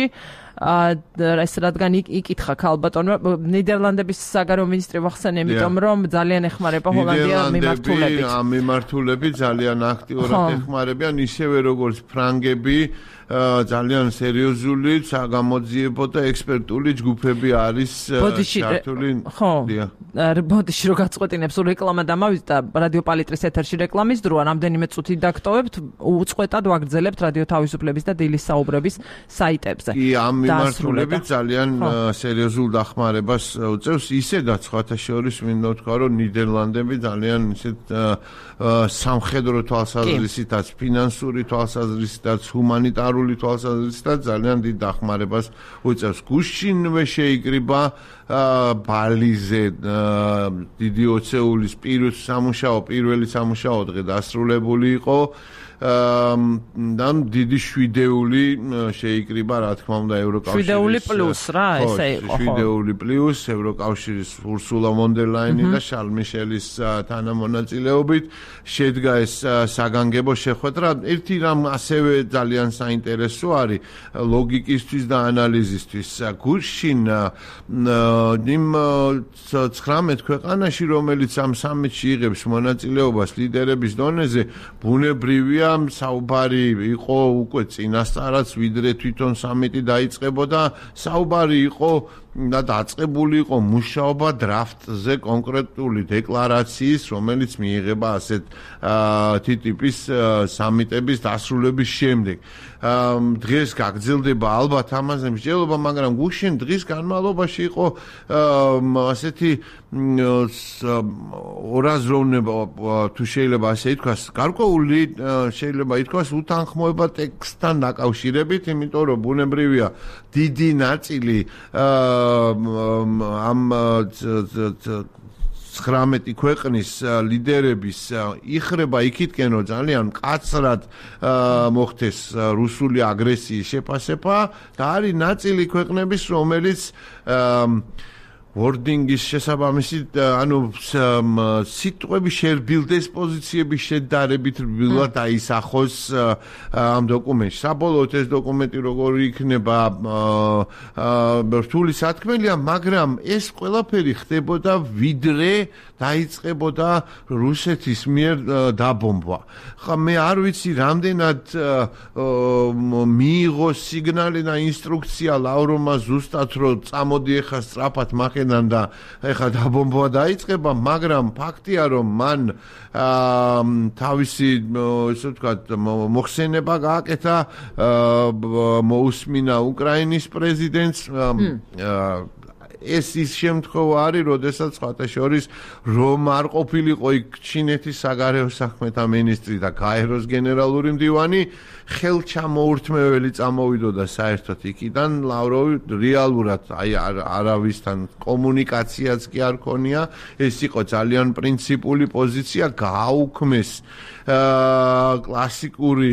ეს რადგან იკითხა ქალბატონმა ნიდერლანდების საგარეო მინისტრი ვახსენე იმიტომ რომ ძალიან ეხმარება ჰოლანდია მიმართულებით ამ მიმართულებით ძალიან აქტიურად ეხმარებიან ისევე როგორც ფრანგები ძალიან სერიოზული საგამოძიებო და ექსპერტული ჯგუფები არის ჩართული ბოდიში რო გაწყვეტინებს რეკლამა დამავიდა რადიო პალიტრის ეთერში რეკლამის დროა რამდენიმე წუთი დაგტოვებთ უწყვეტად ვაგრძელებთ რადიო თავისუფლების და დილის საუბრების საიტებზე კი ამ მიმართულებით ძალიან სერიოზულ დახმარებას უწევს ისედაც სხვათა შორის მინდა ვთქვა რომ ნიდერლანდები ძალიან ისეთ სამხედრო თვალსაზრისითაც ფინანსური თვალსაზრისითაც ჰუმანიტარული თვალსაზრისითაც ძალიან დიდ დახმარებას უწევს გუშინვე შეიკრიბა ბალიზე დიდი ოცეულის პირველი სამუშაო დღე დასრულებული იყო და დიდი შვიდეული შეიკრიბა რა თქმა უნდა ევროკავშირის შვიდეული პლუს რა ესე იყო შვიდეული პლუს ევროკავშირის ურსულა ვონ დერ ლაინი და შარლ მიშელის თანამონაწილეობით შედგა ეს საგანგებო შეხვედრა ერთი რამ ასევე ძალიან საინტერესო არის ლოგიკისთვის და ანალიზისთვის გუშინ იმ 19 ქვეყანაში რომელიც ამ სამიტში იღებს მონაწილეობას ლიდერების დონეზე ბუნებრივია საუბარი იყო უკვე წინასწარაც ვიდრე თვითონ სამიტი დაიწყებოდა საუბარი იყო და დაწყებული იყო მუშაობა დრაფტზე კონკრეტული დეკლარაციის რომელიც მიიღება ასეთ ტიპის სამიტების დასრულების შემდეგ დღეს გაგრძელდება ალბათ ამაზე მსჯელობა მაგრამ გუშინ დღის განმავლობაში იყო ასეთი ორაზროვნება თუ შეიძლება ასე ითქვას გარკვეული შეიძლება ითქვას უთანხმოება ტექსტთან დაკავშირებით იმიტომ რომ ბუნებრივია დიდი ნაწილი ამ 19 ქვეყნის ლიდერების იხრება იქითკენ რომ ძალიან მკაცრად მოხდეს რუსული აგრესიის შეფასება და არის ნაწილი ქვეყნების რომელიც wording-ის შესაბამისით ანუ სიტყვები შერბილდეს პოზიციების შედარებით რბილად დაისახოს ამ დოკუმენტში. საბოლოოდ ეს დოკუმენტი როგორი იქნება რთული სათქმელია, მაგრამ ეს ყველაფერი ხდებოდა ვიდრე დაიწყებოდა რუსეთის მიერ დაბომბვა. ხა მე არ ვიცი რამდენად მიიღო სიგნალი და ინსტრუქცია ლავროვმა ზუსტად რომ წამოდი ეხა სწრაფად მახენან და ეხა დაბომბვა დაიწყება, მაგრამ ფაქტია რომ მან თავისი ესე ვთქვათ მოხსენება გააკეთა მოусმინა უკრაინის პრეზიდენტს ეს ის შემთხვევა არის, როდესაც სხვათა შორის რომ არ ყოფილიყო იქ ჩინეთის საგარეო საქმეთა მინისტრი და გაეროს გენერალური მდივანი, ხელჩამოურთმეველი წამოვიდოდა საერთოდ იქიდან ლავროვი რეალურად აი არავისთან კომუნიკაციაც კი არ ქონია, ეს იყო ძალიან პრინციპული პოზიცია, გააუქმეს კლასიკური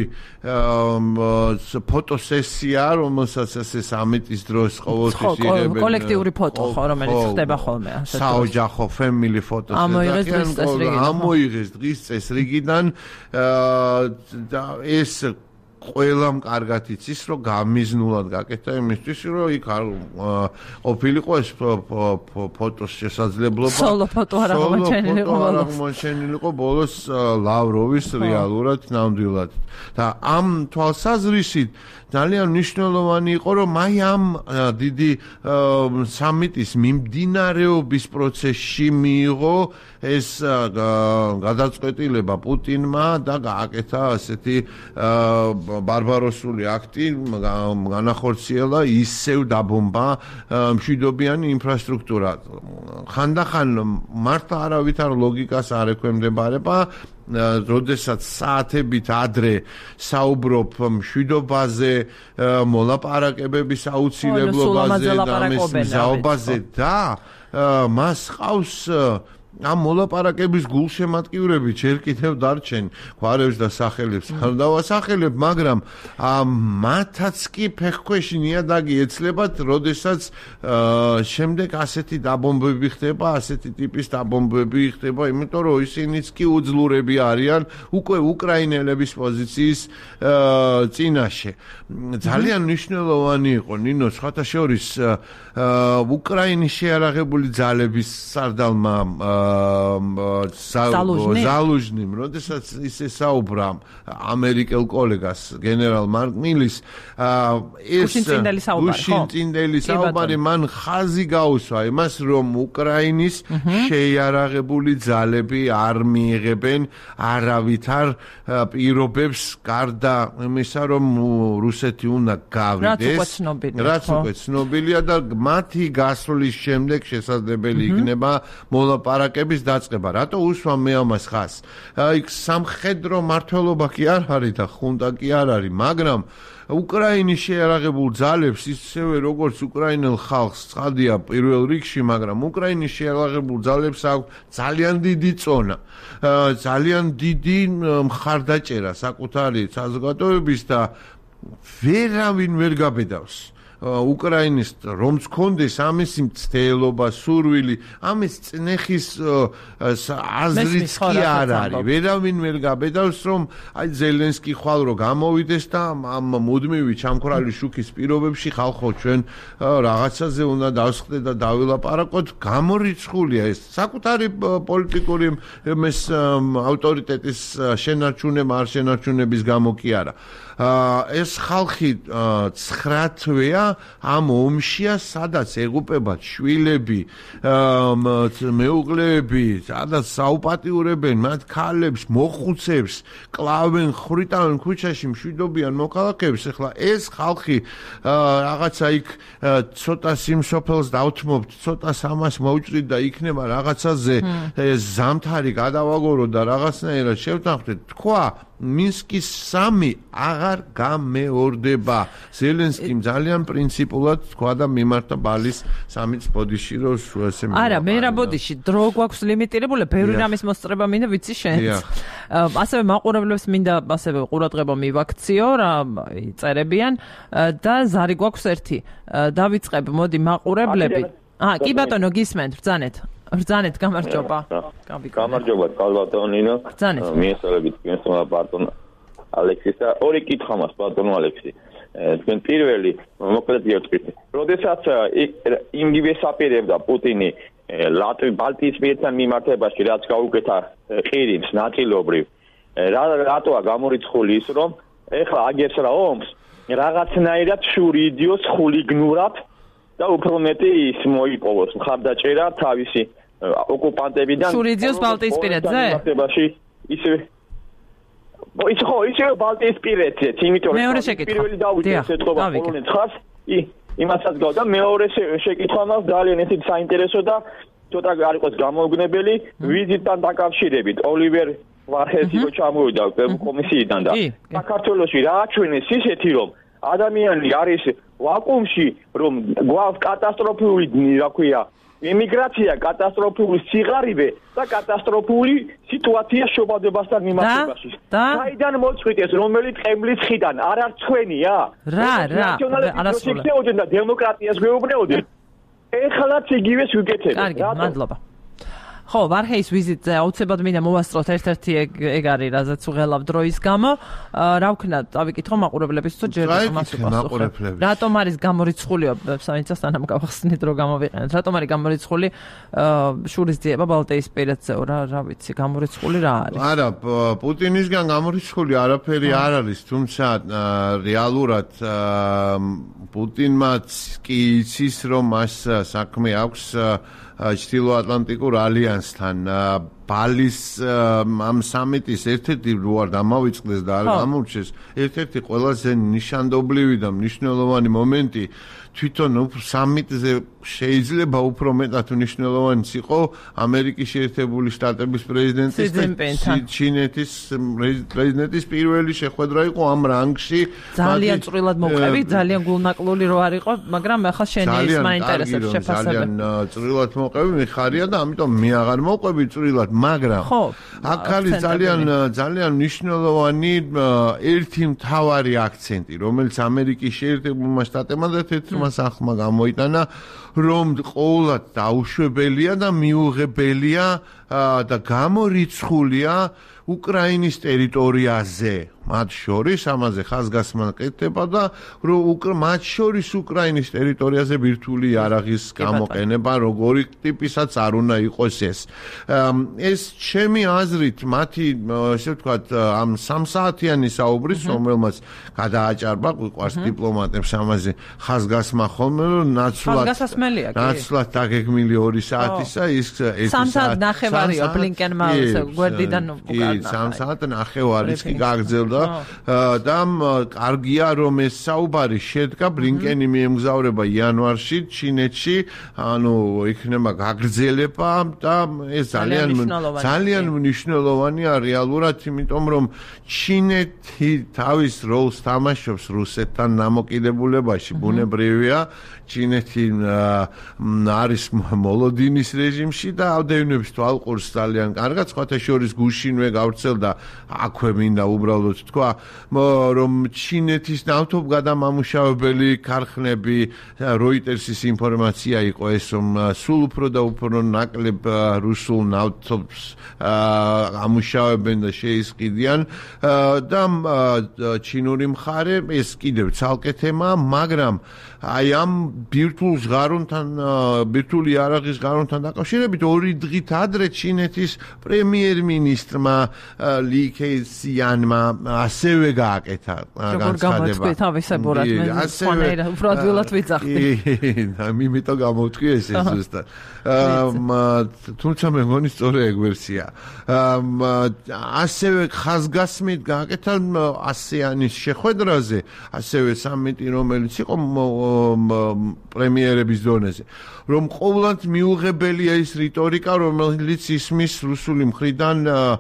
ფოტოსესია, რომელსაც ასე სამიტის დროს ყოველთვის იღებენ კოლექტიური ფოტო ხო, რომელიც ხდება ხოლმე ასე. საოჯახო family photos-ი. ამოიღეს დღის წესრიგიდან და ეს ყველამ კარგად იცის, რომ გამიზნულად გაკეთა იმისთვის, რომ იქ არ ყოფილიყო ეს ფოტოს შესაძლებლობა. სოლო ფოტო არ აღმოჩენილიყო ბოლოს ლავროვის რეალურად ნამდვილად. და ამ თვალსაზრისით ძალიან მნიშვნელოვანი იყო, რომ აი ამ დიდი სამიტის მიმდინარეობის პროცესში მიიღო ეს გადაწყვეტილება პუტინმა და გააკეთა ასეთი ბარბაროსული აქტი, განახორციელა ისევ დაბომბა მშვიდობიანი ინფრასტრუქტურა. ხანდახან მართლა არავითარ ლოგიკას არ ექვემდებარება როდესაც საათებით ადრე საუბრობ მშვიდობაზე, მოლაპარაკებების აუცილებლობაზე და ამის მზაობაზე და მას ყავს ამ მოლაპარაკების გულშემატკივრები ჯერ კიდევ დარჩენ გვარებს და სახელებს არ დავასახელებ, მაგრამ მათაც კი ფეხქვეში ნიადაგი ეცლებათ, როდესაც შემდეგ ასეთი დაბომბები ხდება, ასეთი ტიპის დაბომბები ხდება, იმიტომ რომ ისინიც კი უძლურები არიან უკვე უკრაინელების პოზიციის წინაშე. ძალიან მნიშვნელოვანი იყო ნინო სხვათა შორის უკრაინის შეიარაღებული ძალების სარდალმა ზალუჟნიმ, როდესაც ისე საუბრა ამერიკელ კოლეგას გენერალ მარკ მილის, ეს გუშინწინდელი საუბარი მან ხაზი გაუსვა იმას, რომ უკრაინის შეიარაღებული ძალები არ მიიღებენ არავითარ პირობებს გარდა იმისა, რომ რუსეთი უნდა გავიდეს, რაც უკვე ცნობილია და მათი გასვლის შემდეგ შესაძლებელი იქნება მოლაპარაკების დაწყება. რატო უსვამ მე ამას ხაზს? იქ სამხედრო მმართველობა კი არ არის და ხუნტა კი არ არის, მაგრამ უკრაინის შეიარაღებულ ძალებს ისევე როგორც უკრაინელ ხალხს ცხადია პირველ რიგში, მაგრამ უკრაინის შეიარაღებულ ძალებს აქვს ძალიან დიდი წონა, ძალიან დიდი მხარდაჭერა საკუთარი საზოგადოების და ვერავინ ვერ გაბედავს უკრაინის რომც კონდეს ამის მცდელობა, სურვილი, ამის წნეხის აზრიც კი არ არის. ვერავინ ვერ გაბედავს, რომ აი ზელენსკი ხვალ რო გამოვიდეს და ამ მუდმივი ჩამქრალი შუქის პირობებში ხალხო ჩვენ რაღაცაზე უნდა დავსხდეთ და დავილაპარაკოთ, გამორიცხულია ეს. საკუთარი პოლიტიკური ავტორიტეტის შენარჩუნება, არ შენარჩუნების გამო კი არა. ეს ხალხი ცხრათვეა ამ ომშია, სადაც ეღუპებათ შვილები, მეუღლეები, სადაც საუპატიურებენ მათ ქალებს, მოხუცებს, კლავენ, ხვრიტავენ ქუჩაში მშვიდობიან მოქალაქეებს. ეხლა ეს ხალხი რაღაცა იქ ცოტა სიმსოფელს დავთმობთ, ცოტა სამას მოვჭრით და იქნება რაღაცაზე ზამთარი გადავაგორო და რაღაცნაირად შევთანხმდეთ. თქვა მინსკის 3 აღარ გამეორდება. ზელენსკიმ ძალიან პრინციპულად თქვა და მიმართა ბალის სამიც ბოდიში რო ესე არა, მე რა ბოდიში, დრო გვაქვს ლიმიტირებული, ბევრი რამის მოსწრება მინდა ვიცი შენც. ასევე მაყურებლებს მინდა ასევე ყურადღება მივაქციო, რა წერებიან და ზარი გვაქვს ერთი. დავიწყებ, მოდი მაყურებლები. კი ბატონო, გისმენთ, ბრძანეთ, გამარჯობა. გამარჯობა, ბატონინო. მიესალმებით თქვენს ბატონ ალექსის და ორი კითხვა მაქვს ბატონო ალექსი. თქვენ პირველი მოკლედ გიორგით. როდესაც იმგივე საპირებდა პუტინი ბალტიისპირეთთან მიმართებაში, რაც გაუკეთა ყირიმს ნაწილობრივ, რატოა გამორიცხული ის, რომ ეხლა აგებს რა ომს, რაღაცნაირად შურიდიოს ხულიგნურად და უფრო მეტი ის მოიპოვოს მხარდაჭერა თავისი ოკუპანტებიდან. შურიდიოს ბალტიისპირეთზე? ისე ბალტიისპირეთზე, იმიტომ რომ პირველი დავიწყე ეთქობა პოლონეთს ხარს, იმასაც გავდა მეორე შეკითხვა მაქვს ძალიან ესეთ საინტერესო და ცოტა არ იყოს გამოუგნებელი ვიზიტთან დაკავშირებით. ოლივერ ვარჰელსი ჩამოვიდა კომისიიდან და საქართველოში რა აჩვენეს ისეთი, რომ ადამიანი არის ვაკუუმში, რომ გვაქვს კატასტროფული, რა ქვია, იმიგრაცია, კატასტროფული სიღარიბე და კატასტროფული სიტუაცია შობადებასთან მიმართებაში. საიდან მოწყვიტეს, რომელი ტყემლის ხიდან? არ თქვენია? რა, არასწორად და დემოკრატიას გვეუბნეოდნენ. ეხლაც იგივეს ვიკეთებთ. კარგი, მადლობა. ხო, ვარჰეის ვიზიტზე აუცილებლად მინდა მოვასწროთ ერთ-ერთი ეგ არის, რაზეც უღელავ დროის გამო. რა ვქნა, დავიკითხო მაყურებლების თუ ჯერ მას უპასუხებ. რატომ არის გამორიცხული, საინცას თანამ გავახსნით რომ გამოვიყენოთ. რატომ არის გამორიცხული შურის ძიება ბალტიისპირეთზე, რა ვიცი, გამორიცხული რა არის? არა, პუტინისგან გამორიცხული არაფერი არ არის, თუმცა რეალურად პუტინმაც კი იცის, რომ მას საქმე აქვს ჩრდილოატლანტიკურ ალიანსთან. ბალის ამ სამიტის ერთ-ერთი რო არ დამავიწყდეს და არ გამორჩეს, ერთ-ერთი ყველაზე ნიშანდობლივი და მნიშვნელოვანი მომენტი თვითონ სამიტზე შეიძლება უფრო მეტად მნიშვნელოვანიც იყო ამერიკის შეერთებული შტატების პრეზიდენტის და ჩინეთის პრეზიდენტის პირველი შეხვედრა იყო ამ რანგში. ძალიან წვრილად მოვყევი, ძალიან გულნაკლული რო არ იყო, მაგრამ ახლა შენი ის მაინტერესებს შეფასება. ძალიან წვრილად მოვყევი, მიხარია და ამიტომ მე აღარ მოვყევი წვრილად, მაგრამ აქ არის ძალიან მნიშვნელოვანი ერთი მთავარი აქცენტი, რომელიც ამერიკის შეერთებულმა შტატებმა და თეთრმა სახმა გამოიტანა, რომ ყოველად დაუშვებელია და მიუღებელია და გამორიცხულია უკრაინის ტერიტორიაზე. მათ შორის ამაზე ხაზგასმა კეთდება და რომ მათ შორის უკრაინის ტერიტორიაზე ბირთვული იარაღის გამოყენება როგორი ტიპისაც არ უნდა იყოს ეს. ეს ჩემი აზრით მათი ესე ვთქვათ ამ 3 საათიანი საუბრის, რომელმაც გადააჭარბა ყვარს დიპლომატებს ამაზე ხაზგასმა ხოლმე, რომ ნაცვლად დაგეგმილი 2 საათისა ის 3 საათ ნახევარია ბლინკენმა გვერდიდან უკან 3 საათ ნახევარიც კი გაგრძელდა და კარგია რომ ეს საუბარი შედგა ბლინკენი მიემგზავრება იანვარში ჩინეთში ანუ იქნება გაგრძელება და ეს ძალიან მნიშვნელოვანია რეალურად იმიტომ რომ ჩინეთი თავის როლს თამაშობს რუსეთთან დამოკიდებულებაში ბუნებრივია ჩინეთი არის მოლოდინის რეჟიმში და ამდენებს თვალყურს ძალიან კარგად სხვათა შორის გუშინვე გავრცელდა აქვე მინდა უბრალოდ თქვა რომ ჩინეთის ნავთობგადამამუშავებელი ქარხნები როიტერსის ინფორმაცია იყო ეს რომ სულ უფრო და უფრო ნაკლებ რუსულ ნავთობს ამუშავებენ და შეისყიდიან და ჩინური მხარე ეს კიდევ ცალკე თემაა მაგრამ აი ამ ბირთვულ ზღარუნთან ბირთვული იარაღის ზღარუნთან დაკავშირებით 2 დღით ადრე ჩინეთის პრემიერ-მინისტრმა ალი ქეციანმა ასევე გააკეთა განცხადება. თავისებურად მე სხვანაირად უფრო ადვილად ვიძახდი. იმიტომ გამოვთქვი ეს ზუსტად. თუმცა მე მგონი სწორი ეგ ვერსია. ასევე ხაზგასმით გააკეთა ASEAN-ის შეხვედრაზე, ასევე სამიტი რომელიც იყო პრემიერების დონეზე, რომ ყოველდღე მიუღებელია ის რიტორიკა, რომელიც ისმის რუსული მხრიდან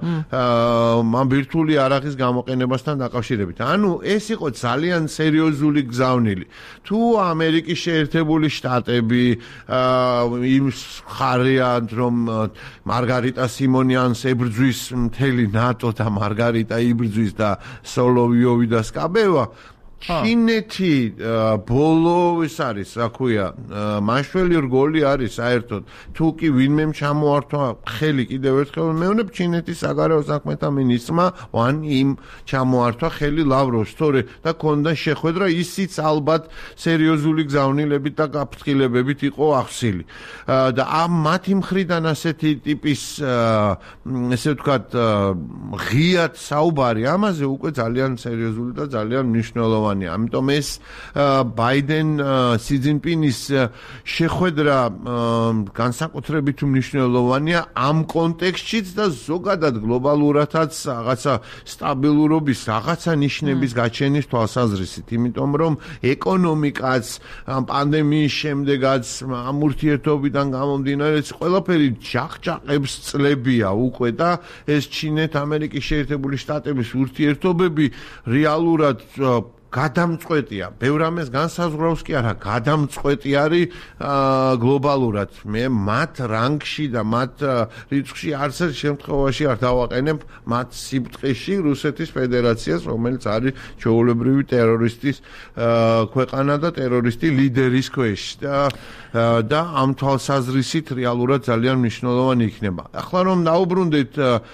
ამ ბირთვული იარაღის გამოყენებასთან დაკავშირებით. ანუ ეს იყო ძალიან სერიოზული გზავნილი. თუ ამერიკის შეერთებული შტატები იმ ხარიან, რომ მარგარიტა სიმონიანს ებრძვის მთელი ნატო და მარგარიტა იბრძვის და სოლოვიოვი და სკაბევა ჩინეთი ბოლო ის არის, რა ქვია, მაშველი რგოლი არის საერთოდ. თუ კი ვინმე ჩამოართვა ხელი კიდევ ერთხელ მეუბნებ ჩინეთის საგარეო საქმეთა მინისტრმა იმ ჩამოართვა ხელი ლავროვს, თორე და ქონდა შეხვედრა ისიც ალბათ სერიოზული გზავნილებით და გაფრთხილებებით იყო ახსილი. და ამ მათი მხრიდან ასეთი ტიპის ესე ვთქვათ ღიად საუბარი ამაზე უკვე ძალიან სერიოზული და ძალიან მნიშვნელოვანი. ამიტომ ეს ბაიდენ სი ძინპინის შეხვედრა განსაკუთრებით მნიშვნელოვანია ამ კონტექსტშიც და ზოგადად გლობალურადაც რაღაცა სტაბილურობის რაღაცა ნიშნების გაჩენის თვალსაზრისით, იმიტომ რომ ეკონომიკაც პანდემიის შემდეგაც ამ ურთიერთობიდან გამომდინარეც ყველაფერი ჯახჯაყებს წლებია უკვე და ეს ჩინეთ-ამერიკის შეერთებული შტატების ურთიერთობები რეალურად გადამწყვეტია. ბევრ ამას განსაზღვრავს კი არა, გადამწყვეტი არის გლობალურად. მე მათ რანგში და მათ რიცხვში არც ერთ შემთხვევაში არ დავაყენებ მათ სიბტყეში რუსეთის ფედერაციას, რომელიც არის ჩვეულებრივი ტერორისტის ქვეყანა და ტერორისტი ლიდერის ქვეშ და ამ თვალსაზრისით რეალურად ძალიან მნიშვნელოვანი იქნება. ახლა რომ დაუბრუნდეთ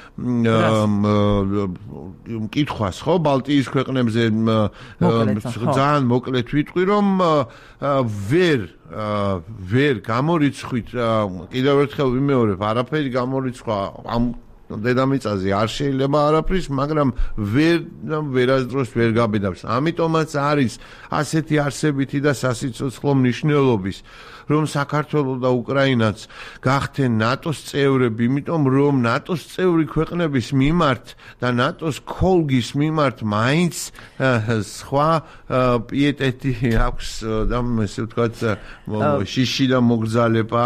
მკითხვას, ხო, ბალტიის ქვეყნებზე ძალიან მოკლედ ვიტყვი რომ ვერ გამორიცხვით კიდევ ერთხელ ვიმეორებ არაფერი გამორიცხვა ამ დედამიწაზე არ შეიძლება არაფრის, მაგრამ ვერასდროს ვერ გაბედავს. ამიტომაც არის ასეთი არსებითი და სასიცოცხლო მნიშვნელობის, რომ საქართველო და უკრაინაც გახდნენ ნატოს წევრები, იმიტომ რომ ნატოს წევრი ქვეყნების მიმართ და ნატოს ქოლგის მიმართ მაინც სხვა პიეტეტი აქვს და ესე ვთქვათ შიში და მოგზალება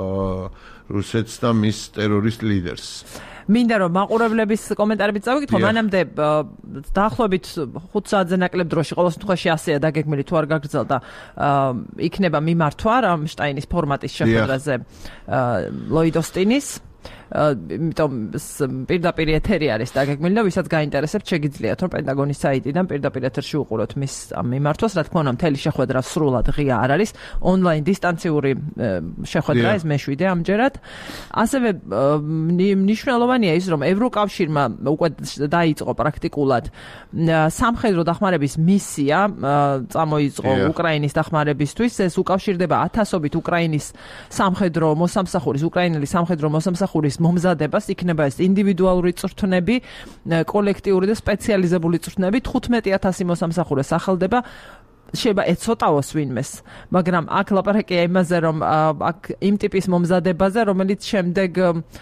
რუსეთს და მის ტერორისტ ლიდერს. მინდა რომ მაყურებლების კომენტარებით წავიკითხო, მანამდე დაახლოებით 5 საათზე ნაკლებ დროში ყოველ შემთხვევაში ასეა დაგეგმილი თუ არ გაგრძელდა იქნება მიმართვა რამშტაინის ფორმატის შეხვედრაზე ლოიდ ოსტინის იმიტომ პირდაპირ ეთერი არის დაგეგმილი და ვისაც გაინტერესებთ შეგიძლიათ რომ პენტაგონის საიტიდან პირდაპირ ეთერში უყუროთ მის მიმართვას, რა თქმა უნდა მთელი შეხვედრა სრულად ღია არ არის, ონლაინ დისტანციური შეხვედრა ეს მე-7 ამჯერად. ასევე მნიშვნელოვანია ის რომ ევროკავშირმა უკვე დაიწყო პრაქტიკულად სამხედრო დახმარების მისია წამოიწყო უკრაინის დახმარებისთვის, ეს უკავშირდება ათასობით უკრაინის სამხედრო მოსამსახურის, უკრაინელი სამხედრო მოსამსახურის მომზადებას, იქნება ეს ინდივიდუალური წვრთნები, კოლექტიური და სპეციალიზებული წვრთნები, 15000 მოსამსახურეს ახალდება. შეიძლება ეცოტაოს ვინმეს, მაგრამ აქ ლაპარაკია იმაზე, რომ აქ იმ ტიპის მომზადებაზე, რომელიც შემდეგ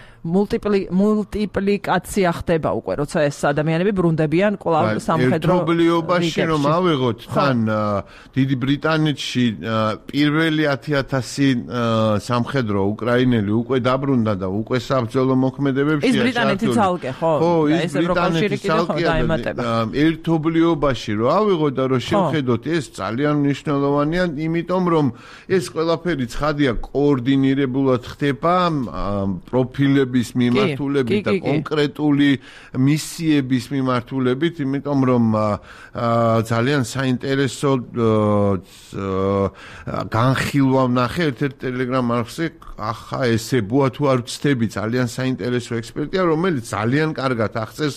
მულტიპლიკაცია ხდება უკვე, როცა ეს ადამიანები ბრუნდებიან კვლავ სამხედრო ერთობლიობაში რომ ავიღოთ თან დიდი ბრიტანეთში პირველი 10000 სამხედრო უკრაინელი უკვე დაბრუნდა და უკვე საბრძოლო მოქმედებებში ის ბრიტანეთი ცალკე, ხო? ეს ევროკავშირი კიდევ ხო დაემატება. ერთობლიობაში რომ ავიღოთ და რომ შევხედოთ, ეს ძალიან მნიშვნელოვანია, იმიტომ რომ ეს ყველაფერი ცხადია კოორდინირებულად ხდება პროფილების მიმართულებით და კონკრეტული მისიების მიმართულებით, იმიტომ რომ ძალიან საინტერესო განხილვა ვნახე ერთ-ერთ ტელეგრამ არხზე, ახლა ესე ბუა თუ არ ვცდები, ძალიან საინტერესო ექსპერტია, რომელიც ძალიან კარგად აღწერს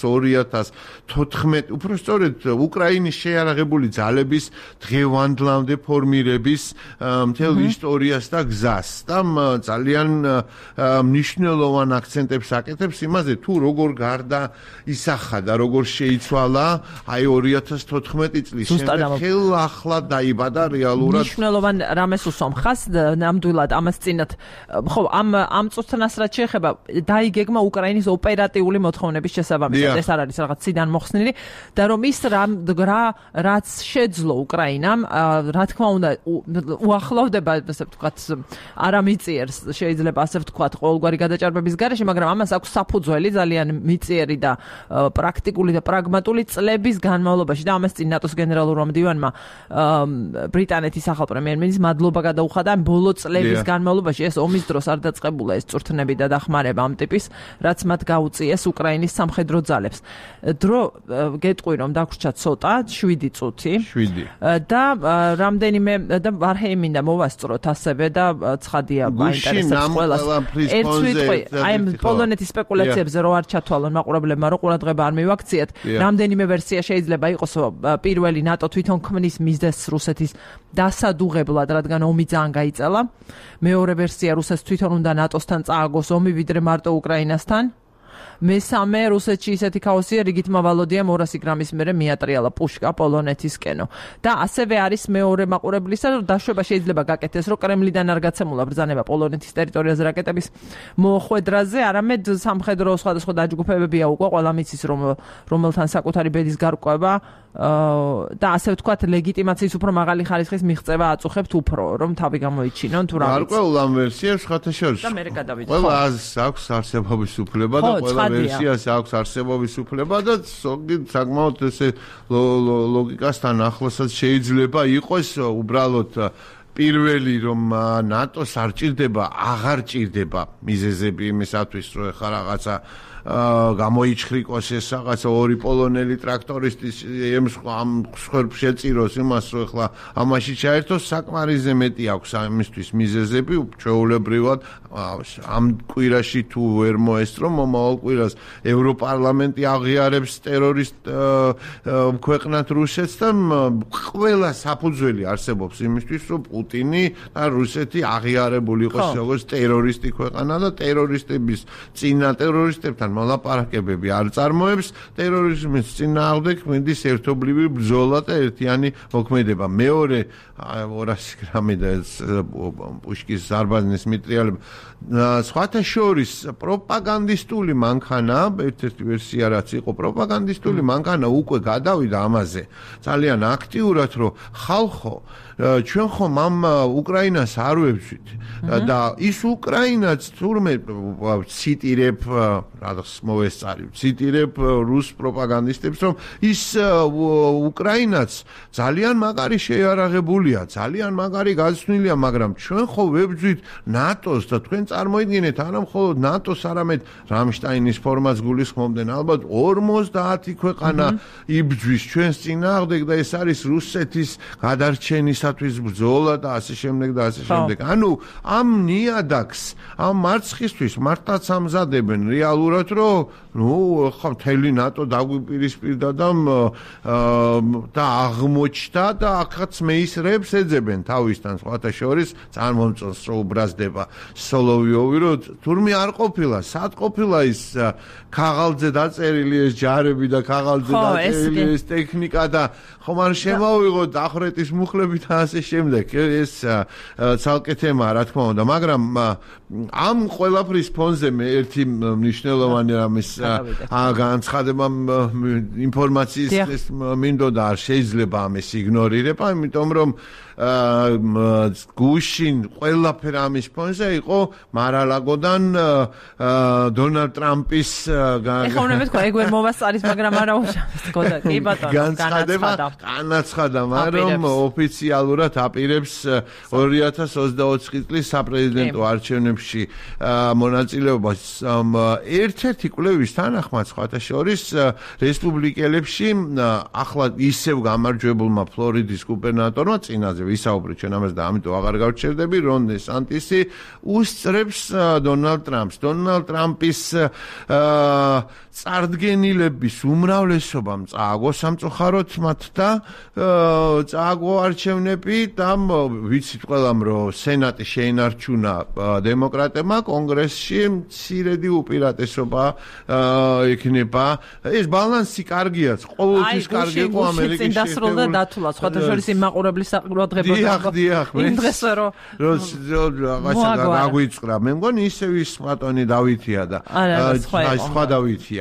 2014 უпростоრედ უკრაინის შეიარაღებული ძალების დღევანდლამდე ფორმირების მთელ ისტორიას და გზას და ძალიან მნიშვნელოვან აქცენტებს აკეთებს იმაზე თუ როგორ გარდა ისახა და როგორ შეიცვალა აი 2014 წლის შემდეგ ხელახლა დაიბადა რეალურად მნიშვნელოვან რამეს უსამხას ნამდვილად ამას წინათ ხო ამ წუთნას რაც შეეხება დაიგეგმა უკრაინის ოპერატიული მოთხოვნების შესაბამისად ეს არ არის რაღაც ციდან მოხსნილი და რომ ის რაც შეძლო უკრაინამ რა თქმა უნდა უახლოვდება ასე ვთქვათ არამიწიერს შეიძლება ასე ვთქვათ ყოველგვარი გადაჭარბების გარეშე, მაგრამ ამას აქვს საფუძველი ძალიან მიწიერი და პრაქტიკული და პრაგმატული წლების განმავლობაში და ამას წინ ნატოს გენერალურმა მდივანმა ბრიტანეთის ახალ პრემიერ-მინისტრს მადლობა გადაუხადა ამ ბოლო წლების განმავლობაში ეს ომის დროს არ დაწყებულა ეს წვრთნები და დახმარება ამ ტიპის, რაც მათ გაუწიეს უკრაინის სამხედრო ძალებს. დრო გეტყვი რომ დაგვრჩა ცოტა 7 წუთი და რამდენიმე და ვარჰეი მინდა მოვასწროთ ასევე და ცხადია მაინტერესებს ყველას. აი პოლონეთის სპეკულაციებზე რო არ ჩათვალონ მაყურებლებმა რო ყურადღება არ მივაქციეთ, რამდენიმე ვერსია შეიძლება იყოს პირველი ნატო თვითონ ქმნის მიზეზს რუსეთის დასადუღებლად, რადგან ომი ძალიან გაიწელა. მეორე ვერსია რუსეთს თვითონ უნდა ნატოსთან წააგოს ომი ვიდრე მარტო უკრაინასთან. მესამე რუსეთში ისეთი ქაოსია, რიგით მავალოდია 200 გრამის მერე მიატრიალა პუშკა პოლონეთისკენო. და ასევე არის მეორე მაყურებლისა, რომ დაშვება შეიძლება გაკეთდეს, რომ კრემლიდან არ გაცემულა ბრძანება პოლონეთის ტერიტორიაზე რაკეტების მოხვედრაზე, არამედ სამხედრო სხვადასხვა დაჯგუფებებია უკვე ყველა მიცის რომელთან საკუთარი ბედის გარკვევა და ასე ვთქვათ ლეგიტიმაციის უფრო მაღალი ხარისხის მიღწევა აწუხებთ უფრო, რომ თავი გამოიჩინონ თუ რა ვიცი. გარკვეულ ამ ვერსიებს ხათაშორისო. და მე გადავიდე. ყველა აქვს არსებობის უფლება და ყველა ვერსიას აქვს არსებობის უფლება და საკმაოდ ესე ლოგიკასთან ახლოსაც შეიძლება იყოს უბრალოდ პირველი რომ ნატოს არ ჭირდება, აღარ ჭირდება მიზეზები იმისათვის, რომ ეხლა რაღაცა გამოიჩხრიკოს ეს რაღაცა ორი პოლონელი ტრაქტორისტის ამ ხერხს შეწიროს იმას, რომ ეხლა ამაში ჩაერთოს, საკმარისზე მეტი აქვს ამისთვის მიზეზები, ჩვეულებრივად ამ კვირაში თუ ვერ მოესწრო, მომავალ კვირას ევროპარლამენტი აღიარებს ტერორისტ ქვეყნად რუსეთს და ყველა საფუძველი არსებობს იმისთვის, რომ პუტინი და რუსეთი აღიარებული იყოს როგორც ტერორისტი ქვეყანა და ტერორისტების წინა ტერორისტებთან მოლაპარაკებები არ წარმოებს ტერორიზმის წინააღმდეგ მინდის ერთობლივი ბრძოლა და ერთიანი მოქმედება. მეორე 200 გრამი და პუშკის ზარბაზნის მიტრიალება სხვათა შორის პროპაგანდისტული მანქანა, ერთ-ერთი ვერსია რაც იყო პროპაგანდისტული მანქანა უკვე გადავიდა ამაზე ძალიან აქტიურად, რომ ხალხო ჩვენ ხომ ამ უკრაინას არ ვებშვით და ის უკრაინაც თურმე ციტირებ რაღაც მოვესწარი ციტირებ რუს პროპაგანდისტებს რომ ის უკრაინაც ძალიან მაგარი შეიარაღებულია ძალიან მაგარი გაცნილია მაგრამ ჩვენ ხო ვებძვით ნატოს და თქვენ წარმოიდგინეთ არა მხოლოდ ნატოს არამედ რამშტაინის ფორმას გულისხმობდნენ ალბათ 50 ქვეყანა იბძვის ჩვენს წინააღმდეგ და ეს არის რუსეთის გადარჩენისათვის ბრძოლა და ასე შემდეგ და ასე შემდეგ. ანუ ამ ნიადაგს, ამ მარცხისთვის მართლაც ამზადებენ რეალურად, რომ ხო მთელი ნატო დაგვიპირისპირდა და აღმოჩნდა და ახაც მეისრებს ეძებენ თავისთან სხვათა შორის წარმომწონს რო უბრაზდება სოლოვიოვი, რომ თურმე არ ყოფილა, სად ყოფილა ის ქაღალდზე დაწერილი ეს ჯარები და ქაღალდზე დაწერილი ეს ტექნიკა და ხომ არ შემოვიღო დახვრეტის მუხლები და ასე შემდეგ. ეს ცალკე თემაა, რა თქმა უნდა, მაგრამ ამ ყველაფრის ფონზე მე ერთი მნიშვნელოვანი რამის განცხადება ინფორმაციის მინდოდა არ შეიძლება ამის იგნორირება, იმიტომ რომ გუშინ ყველაფერ ამის ფონზე იყო მარალაგოდან დონალდ ტრამპის ეხლა უნდა მეთქვა ეგ ვერ მოვასწარის მაგრამ არა უშავდა კი ბატონო განაცხადა მაგრამ ოფიციალურად აპირებს 2024 წლის საპრეზიდენტო არჩევნებში მონაწილეობას ერთ-ერთი კვლევის თანახმად სხვათა შორის რესპუბლიკელებში ახლა ისევ გამარჯვებულმა ფლორიდის გუბერნატორმა წინაზე ვისაუბრეთ ჩვენ ამას და ამიტომ აღარ გავჩერდები რონ დესანტისი უსწრებს დონალდ ტრამპს. დონალდ ტრამპის წარდგენილების უმრავლესობამ წააგო სამწუხაროდ მათ და წააგო არჩევნები და ვიცით ყველამ რომ სენატი შეინარჩუნა დემოკრატებმა კონგრესში მცირედი უპირატესობა იქნება. ეს ბალანსი კარგია, ყოველთვის კარგი იყო ამერიკის წინ დასრულდა დათულა სხვათა შორის იმ მაყურებლის საყურადღებო დიახ იმ დღესვე რომ რა გვიწყრა მე მგონი ისევ ის ბატონი დავითია და სხვა დავითია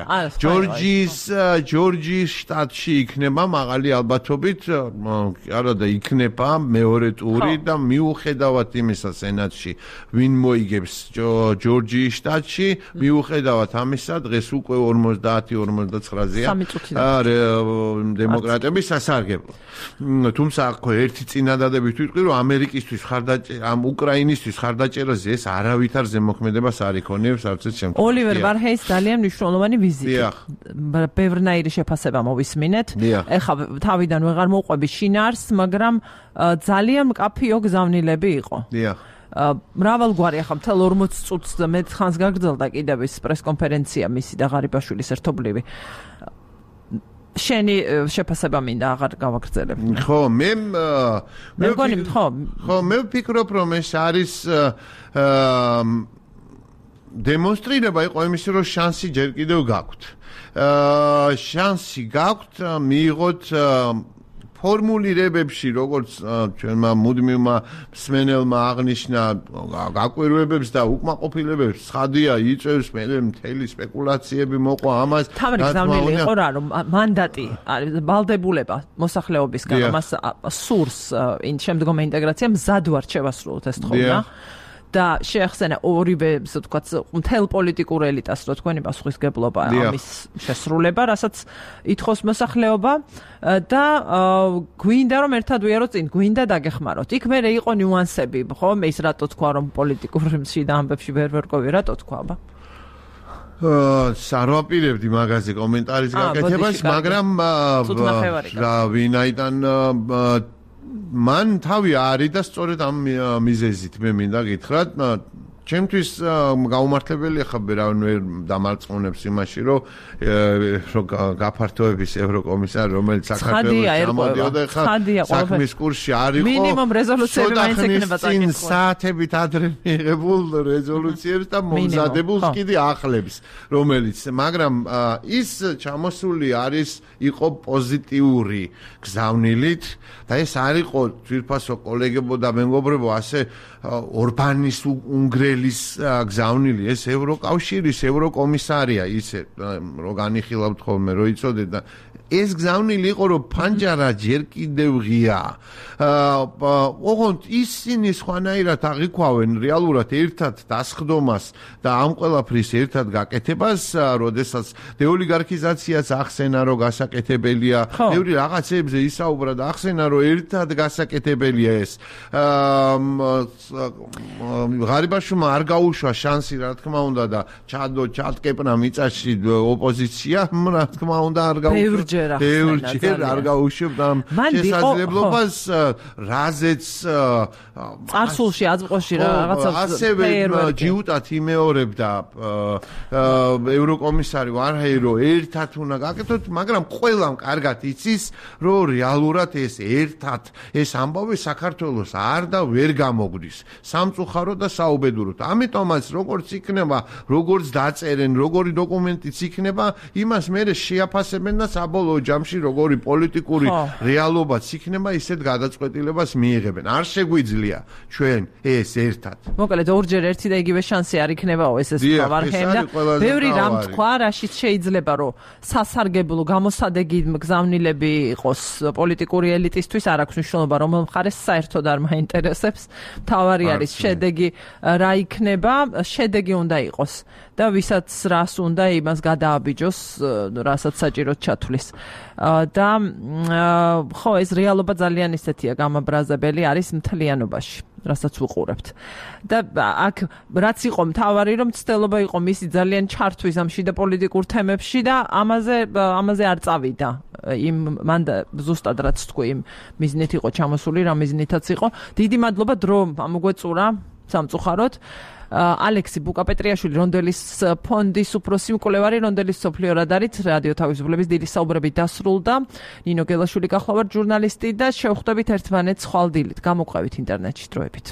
ჯორჯიის შტატში იქნება მაღალი ალბათობით არა და იქნება მეორე ტური და მიუხედავად იმისა სენატში ვინ მოიგებს ჯორჯიის შტატში მიუხედავად ამისა დღეს უკვე 50-59-ზეა დემოკრატების სასარგებლო. თუმცა ერთი წინადადებით ვიტყვი რომ ამერიკისთვის ამ უკრაინისთვის ხარდაჭერაზე ეს არავითარ ზემოქმედებას არ იქონიებს არც ეს შემთხვევაში. ოლივერ ვარჰეის ძალიან მნიშვნელოვანი ვიზიტი. ბევრნაირი შეფასება მოვისმინეთ. ეხლა თავიდან ვეღარ მოყვები შინაარს, მაგრამ ძალიან მკაფიო გზავნილები იყო. მრავალგვარი ახლა მთელ 40 წუთს მეტ ხანს გაგრძელდა კიდევ ის პრესკონფერენცია მისი და ღარიბაშვილის ერთობლივი. შენი შეფასება მინდა აღარ გავაგრძელებ. ხო, მე ვფიქრობ რომ ეს არის დემონსტრირება იყო იმის რომ შანსი ჯერ კიდევ გაქვთ. შანსი გაქვთ მიიღოთ ფორმულირებებში როგორც ჩვენმა მუდმივმა მსმენელმა აღნიშნა გაკვირვებებს და უკმაყოფილებებს ცხადია იწევს მე მთელი სპეკულაციები მოყვა ამას თავი გზავნილი იყო რა რომ მანდატი ვალდებულება მოსახლეობისგან მას სურს შემდგომ ინტეგრაცია მზად ვარ შევასრულოთ ეს თხოვნა და შეახსენა ორივე ასე ვთქვათ მთელ პოლიტიკურ ელიტას რო თქვენი პასუხისგებლობა ამის შესრულება, რასაც ითხოვს მოსახლეობა და გვინდა რომ ერთად ვიაროთ წინ, გვინდა დაგეხმაროთ. იქ მერე იყო ნიუანსები, ხო? ის რატო თქვა რომ პოლიტიკურ შიდა ამბებში ვერ ვერკვევი, რატო თქვა აბა? სარვაპირებდი მაგაზე კომენტარის გაკეთებას, მაგრამ ვინაიდან მან თავი არის და სწორედ ამ მიზეზით მე მინდა გითხრათ ჩემთვის გაუმართლებელია ხაბე რა ვერ დამარცხონებს იმაში რომ გაფართოების ევროკომისარი რომელიც საქართველოს გამოდიოდა ხა საქმის კურსში არ იყო მინიმუმ რეზოლუციები მაინც ექნება წაკითხვა საათებით ადრე მიიღებულ რეზოლუციებს და მომზადებულს კიდე ახლებს რომელიც მაგრამ ის ჩამოსული იყო პოზიტიური გზავნილით და ეს არ იყო ძვირფასო კოლეგებო და მეგობრებო ასე ორბანის უნგრელის გზავნილი ეს ევროკავშირის ევროკომისარია ისე რო განიხილავთ ხოლმე რო იცოდეთ და ეს გზავნილი იყო რომ ფანჯარა ჯერ კიდევ ღია ოღონდ ისინი სხვანაირად აღიქვავენ რეალურად ერთად დასხდომას და ამ ყველაფრის ერთად გაკეთებას როდესაც დეოლიგარქიზაციაც ახსენა რომ გასაკეთებელია ბევრი რაღაცებზე ისაუბრა და ახსენა რომ ერთად გასაკეთებელია ეს ღარიბაშვილმა არ გაუშვა შანსი რა თქმა უნდა და ჩატკეპნა მიწაში ოპოზიცია რა თქმა უნდა არ გაუშვა ბევრჯერ არ გაუშვებდა შესაძლებლობას რაზეც წარსულში აზყოში რაღაცა ასევე ჯიუტად იმეორებდა ევროკომისარი ვარჰეირო ერთად უნდა გაკეთოთ მაგრამ ყველამ კარგად იცის რომ რეალურად ეს ერთად ეს ამბავი საქართველოს არ და ვერ გამოგვდის სამწუხაროდ და საუბედუროდ ამიტომაც როგორც იქნება როგორც დაწერენ როგორი დოკუმენტიც იქნება იმას მერე შეაფასებენ და საბოლოო ჯამში როგორი პოლიტიკური რეალობაც იქნება ისეთ გადაწყვეტილებას მიიღებენ არ შეგვიძლია ჩვენ ეს ერთად მოკლედ ორჯერ ერთი და იგივე შანსი არ იქნებაო ეს ვარჰეიმ და ბევრი რამ თქვა რაშიც შეიძლება რომ სასარგებლო გამოსადეგი გზავნილები იყოს პოლიტიკური ელიტისთვის არ აქვს მნიშვნელობა რომელ მხარეს საერთოდ არ მაინტერესებს თავარი არის შედეგი რა იქნება შედეგი უნდა იყოს და ვისაც რას უნდა იმას გადააბიჯოს რასაც საჭიროდ ჩათვლის და ხო ეს რეალობა ძალიან ისეთია გამაბრაზებელი არის მთლიანობაში რასაც ვუყურებთ და აქ რაც იყო მთავარი რომ ცდელობა იყო მისი ძალიან ჩართვის ამ შიდა პოლიტიკურ თემებში და ამაზე არ წავიდა იმ მან ზუსტად რაც თქვი იმ მიზნით იყო ჩამოსული რა მიზნითაც იყო დიდი მადლობა დრო ამოგვეწურა სამწუხაროდ ალექსი ბუკაპეტრიაშვილი რონდელის ფონდის უფროსი მკვლევარი რონდელის სოფლიო რადარით რადიო თავისუფლების დილის საუბრები დასრულდა ნინო გელაშვილი გახლავართ ჟურნალისტი და შევხვდებით ერთმანეთს ხვალ დილით გამოყვებით ინტერნეტში დროებით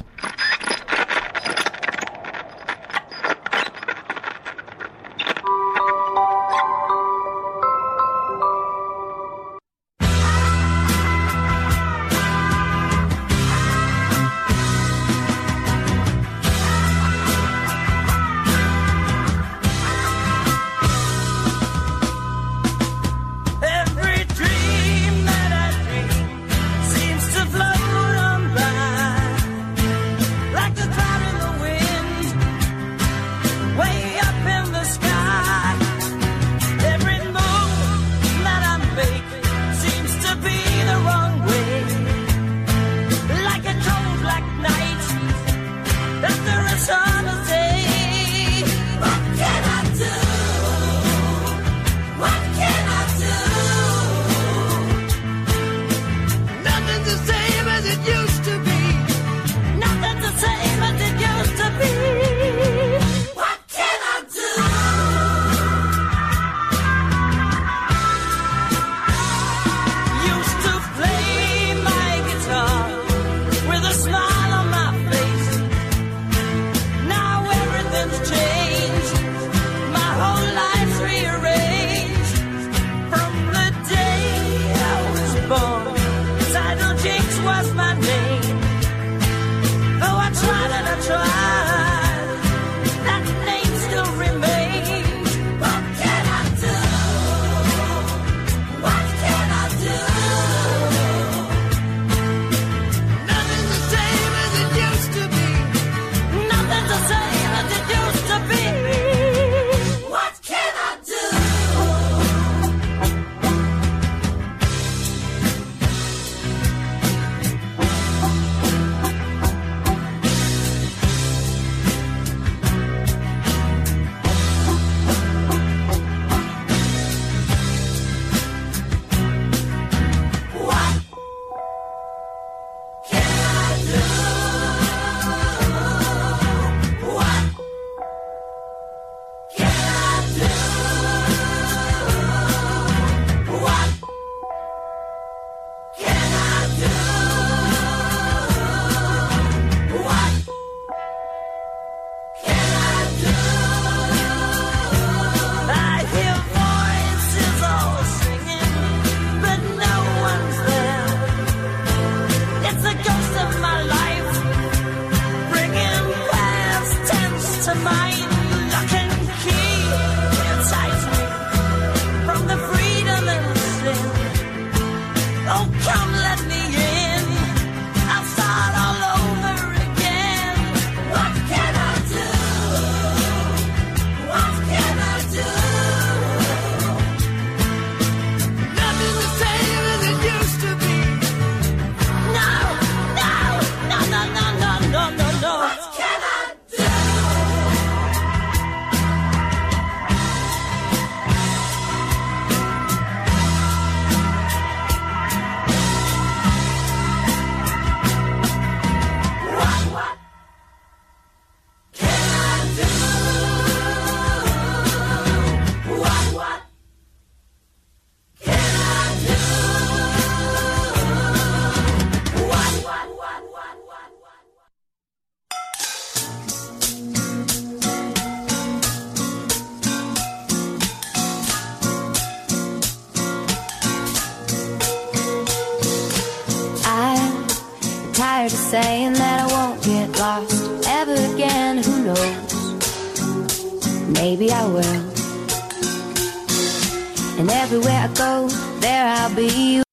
Oh, come let me in. I'll start all over again. What can I do? What can I do? Nothing the same as it used to be. No, no, no, no, no, no, no, no, no. What can I do? Tired of saying that I won't get lost ever again. Who knows? Maybe I will. And everywhere I go, there I'll be.